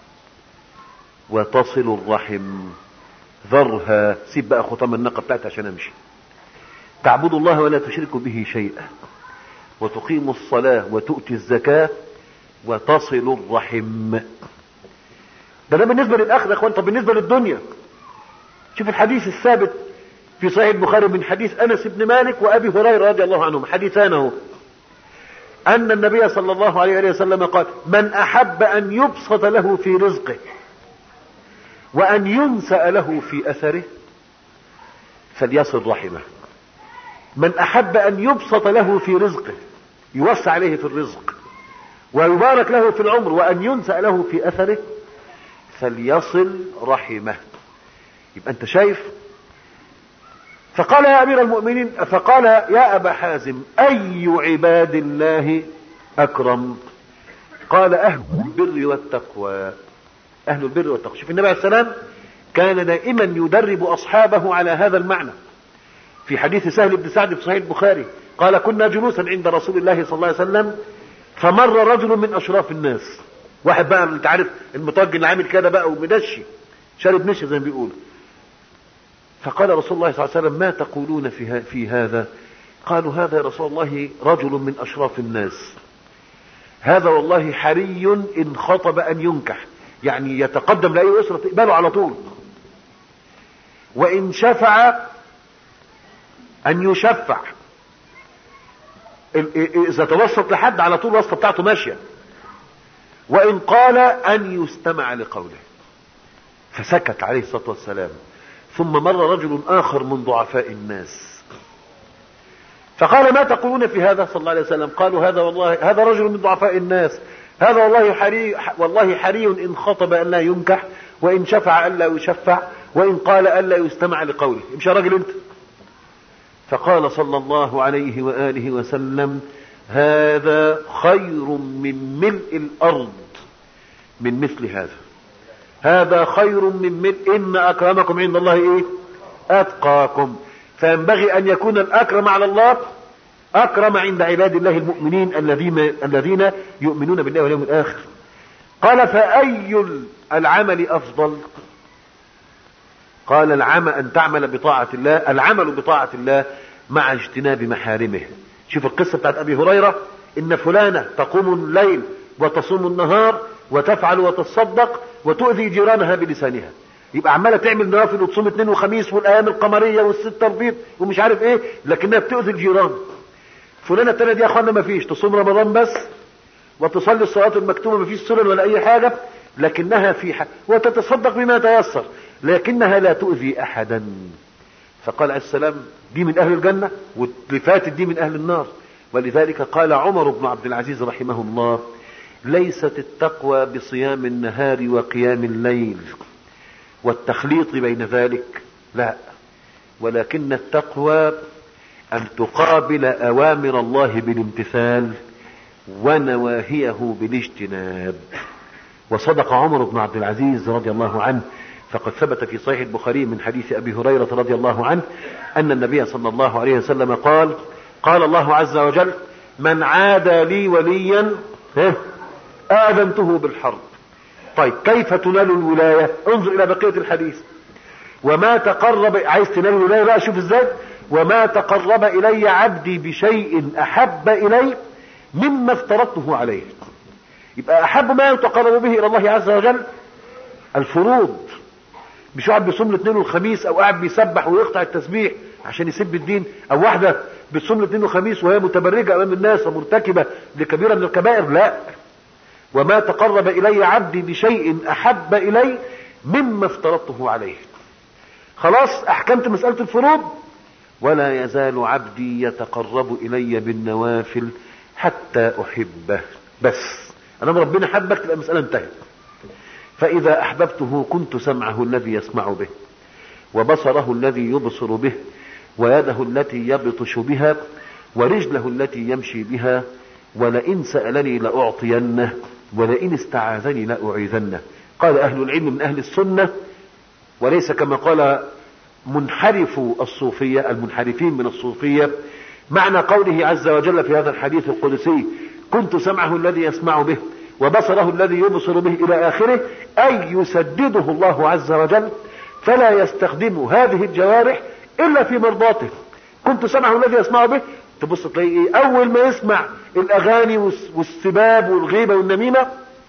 وتصل الرحم. ذرها، سيب بقى خطام الناقة بتاعتها عشان امشي. تعبد الله ولا تشرك به شيئا، وتقيم الصلاة، وتؤتي الزكاة، وتصل الرحم. ده بالنسبة للآخرة يا اخوان. طب بالنسبة للدنيا، شوف الحديث الثابت في صحيح البخاري من حديث أنس بن مالك وأبي هريرة رضي الله عنهم، حديثانه، أن النبي صلى الله عليه وسلم قال: من أحب أن يبسط له في رزقه وأن ينسأ له في أثره فليصل رحمه. من أحب أن يبسط له في رزقه، يوسع عليه في الرزق ويبارك له في العمر، وأن ينسأ له في أثره فليصل رحمه. يبقى أنت شايف. فقال: يا أمير المؤمنين، فقال: يا أبا حازم، أي عباد الله أكرم؟ قال: أهل البر والتقوى. أهل البر والتقوى. شوف النبي عليه السلام كان دائما يدرب أصحابه على هذا المعنى. في حديث سهل بن سعد في صحيح البخاري قال: كنا جلوسا عند رسول الله صلى الله عليه وسلم، فمر رجل من أشراف الناس، واحد بقى انت عارف المطاج اللي عامل كده بقى ومدشي، شارب نشا زي ما بيقولوا. فقال رسول الله صلى الله عليه وسلم: ما تقولون في هذا؟ قالوا: هذا يا رسول الله رجل من أشراف الناس، هذا والله حري إن خطب أن ينكح، يعني يتقدم لأي أسرة تقبله على طول، وإن شفع أن يشفع، إذا توسط لحد على طول الوصفة بتاعته ماشية، وإن قال أن يستمع لقوله. فسكت عليه الصلاة والسلام. ثم مر رجل آخر من ضعفاء الناس فقال: ما تقولون في هذا صلى الله عليه وسلم؟ قالوا: هذا رجل من ضعفاء الناس، هذا والله حري إن خطب أن لا ينكح، وإن شفع أن لا يشفع، وإن قال أن لا يستمع لقوله. امشي يا راجل انت. فقال صلى الله عليه وآله وسلم: هذا خير من ملء الأرض من مثل هذا. هذا خير من ملء إن أكرمكم عند الله إيه؟ أتقاكم. فينبغي أن يكون الأكرم على الله أكرم عند عباد الله المؤمنين الذين يؤمنون بالله واليوم الآخر. قال فأي العمل أفضل؟ قال أن تعمل بطاعة الله، العمل بطاعة الله مع اجتناب محارمه. شوف القصة بتاعت أبي هريرة، إن فلانة تقوم الليل وتصوم النهار وتفعل وتصدق وتؤذي جيرانها بلسانها. يبقى عمالة تعمل نوافل وتصوم اثنين وخميس والأيام القمرية والستة البيض ومش عارف إيه، لكنها بتؤذي الجيران. فلانة التانية دي يا أخوانا ما فيش، تصوم رمضان بس وتصلي الصلاة المكتوبة، ما فيش سنن ولا أي حاجة، لكنها في وتتصدق بما تيسر، لكنها لا تؤذي أحدا. فقال عليه السلام دي من أهل الجنة، واللي فاتت دي من أهل النار. ولذلك قال عمر بن عبد العزيز رحمه الله: ليست التقوى بصيام النهار وقيام الليل والتخليط بين ذلك، لا، ولكن التقوى أن تقابل أوامر الله بالامتثال ونواهيه بالاجتناب. وصدق عمر بن عبد العزيز رضي الله عنه، فقد ثبت في صحيح البخاري من حديث أبي هريرة رضي الله عنه أن النبي صلى الله عليه وسلم قال الله عز وجل: من عادى لي وليا آذنته بالحرب. طيب كيف تنال الولاية؟ انظر إلى بقية الحديث. وما تقرب، عايز تنال الولاية بقى، شوف ازاي: وما تقرب إلي عبدي بشيء أحب إلي مما افترضته عليه. يبقى أحب ما يتقرب به إلى الله عز وجل الفروض، مش قاعد بيصوم الاثنين والخميس، او قاعد بيسبح ويقطع التسبيح عشان يسب الدين، او واحدة بتصوم الاثنين والخميس وهي متبرجة امام الناس ومرتكبة لكبيرة من الكبائر، لا. وما تقرب الي عبدي بشيء احب الي مما افترضته عليه. خلاص احكمت مسألة الفروض. ولا يزال عبدي يتقرب الي بالنوافل حتى احبه. بس انا ربنا حبك تبقى المسألة انتهت. فإذا أحببته كنت سمعه الذي يسمع به، وبصره الذي يبصر به، ويده التي يبطش بها، ورجله التي يمشي بها، ولئن سألني لأعطينه، ولئن استعاذني لأعيذنه. قال أهل العلم من أهل السنة، وليس كما قال منحرف الصوفية المنحرفين من الصوفية، معنى قوله عز وجل في هذا الحديث القدسي: كنت سمعه الذي يسمع به وبصره الذي يبصر به إلى آخره، أي يسدده الله عز وجل فلا يستخدم هذه الجوارح إلا في مرضاته. كنت سمعه الذي يسمع به، تبص تلاقي إيه؟ أول ما يسمع الأغاني والسباب والغيبة والنميمة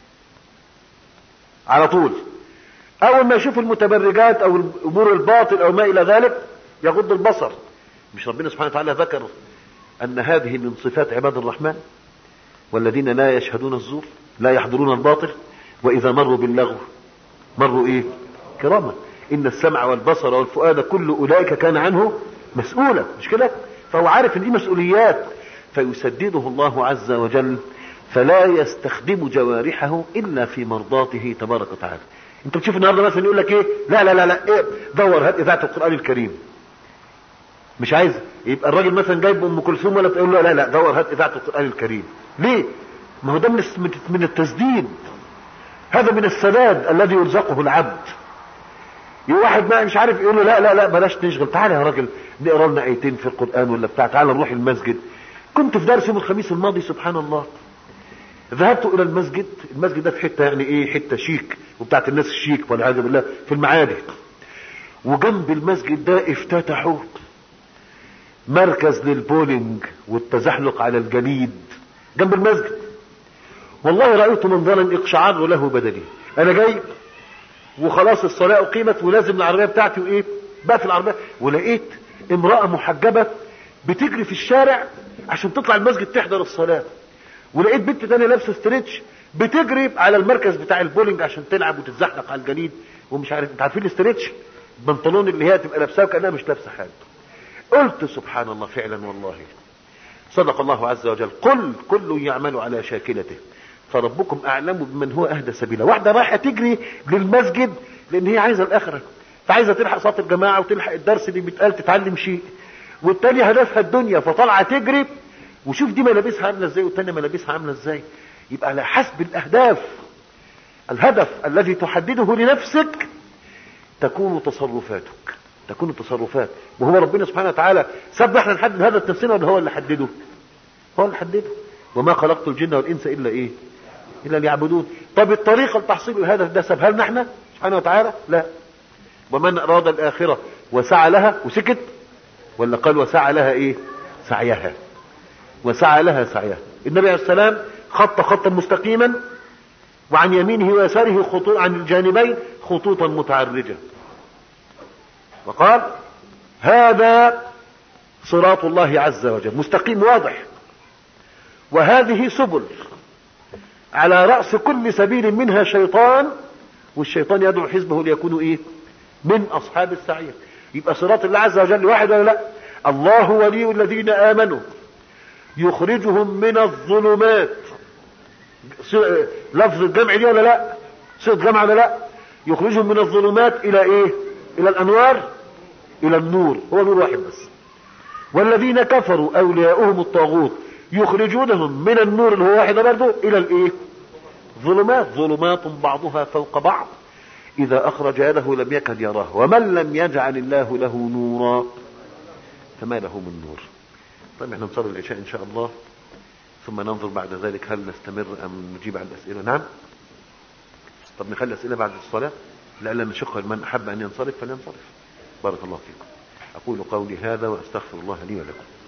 على طول، أول ما يشوف المتبرجات أو الأمور الباطل أو ما إلى ذلك يغض البصر. مش ربنا سبحانه وتعالى ذكر أن هذه من صفات عباد الرحمن: والذين لا يشهدون الزور، لا يحضرون الباطل، وإذا مروا باللغو مروا إيه؟ كراما. إن السمع والبصر والفؤاد كل أولئك كان عنه مسؤولا. مش كده؟ فهو عارف إن دي مسؤوليات، فيسدده الله عز وجل فلا يستخدم جوارحه إلا في مرضاته تبارك وتعالى. انت بتشوف النهارده مثلا يقول لك ايه؟ لا لا لا لا إيه؟ دور هات إذاعة القرآن الكريم. مش عايز يبقى الراجل مثلا جايب أم كلثوم ولا تقول له لا لا دور هات إذاعة القرآن الكريم. ليه؟ ما هو ده من التسديد، هذا من السداد الذي يرزقه العبد. واحد ما مش عارف يقول له لا لا لا بلاش تشغل، تعالى يا راجل نقرا لنا ايتين في القرآن ولا بتاع، تعالى نروح المسجد. كنت في درس يوم الخميس الماضي، سبحان الله، ذهبت الى المسجد ده في حته يعني ايه، حته شيك وبتاعت الناس الشيك والعياذ بالله في المعادي. وجنب المسجد ده افتتحوا مركز للبولينج والتزحلق على الجليد جنب المسجد. والله رأيت منظرا اقشعر له بدني. انا جاي وخلاص الصلاة اقيمت ونازل العربية بتاعتي وايه بقى في العربية، ولقيت امرأة محجبة بتجري في الشارع عشان تطلع المسجد تحضر الصلاة، ولقيت بنت تانية لابسة ستريتش بتجري على المركز بتاع البولينج عشان تلعب وتتزحلق على الجليد ومش عارف. انت عارفين الاستريتش؟ البنطلون اللي هي تبقى لابساه كأنها مش لابسة حاجة. قلت سبحان الله، فعلا والله صدق الله عز وجل: كل يعمل على شاكلته فربكم اعلم بمن هو اهدى سبيلا. واحده رايحه تجري للمسجد لان هي عايزه الاخره، فعايزه تلحق صلاه الجماعه وتلحق الدرس اللي بيتقال تتعلم شيء، والتانيه هدفها الدنيا فطالعه تجري. وشوف دي ملابسها عامله ازاي والتانيه ملابسها عامله ازاي. يبقى على حسب الاهداف الهدف الذي تحدده لنفسك تكون تصرفات. وهو ربنا سبحانه وتعالى سبح احنا نحدد هذا نفسنا ولا هو اللي حدده؟ هو اللي حدده. وما خلقت الجن والانس الا ايه؟ الا ليعبدون. طب الطريقه لتحصيل الهدف ده سبها لنا احنا سبحانه وتعالى؟ لا. ومن اراد الاخره وسعى لها وسكت، ولا قال وسعى لها ايه؟ سعيها. وسعى لها سعيها. النبي عليه السلام خط خطا مستقيما، وعن يمينه ويساره خطوط، عن الجانبين خطوطا متعرجة، وقال هذا صراط الله عز وجل مستقيم واضح، وهذه سبل، على رأس كل سبيل منها شيطان، والشيطان يدعو حزبه ليكونوا ايه؟ من اصحاب السعير. يبقى صراط الله عز وجل واحد ولا لا؟ الله ولي الذين امنوا يخرجهم من الظلمات. لفظ الجمع دي ولا لا؟ صيغة جمع ولا لا؟ يخرجهم من الظلمات الى ايه؟ الى الانوار، الى النور. هو نور واحد بس. والذين كفروا اولياؤهم الطاغوت يخرجونهم من النور اللي هو واحد برضه الى الايه؟ ظلمات بعضها فوق بعض اذا اخرج يده لم يكد يراه ومن لم يجعل الله له نورا فما له من نور. طيب احنا نصلي العشاء ان شاء الله، ثم ننظر بعد ذلك هل نستمر ام نجيب عن الاسئله. نعم. طب نخلي الاسئله بعد الصلاه لئلا نشق من احب ان ينصرف فلينصرف. بارك الله فيكم. اقول قولي هذا واستغفر الله لي ولكم.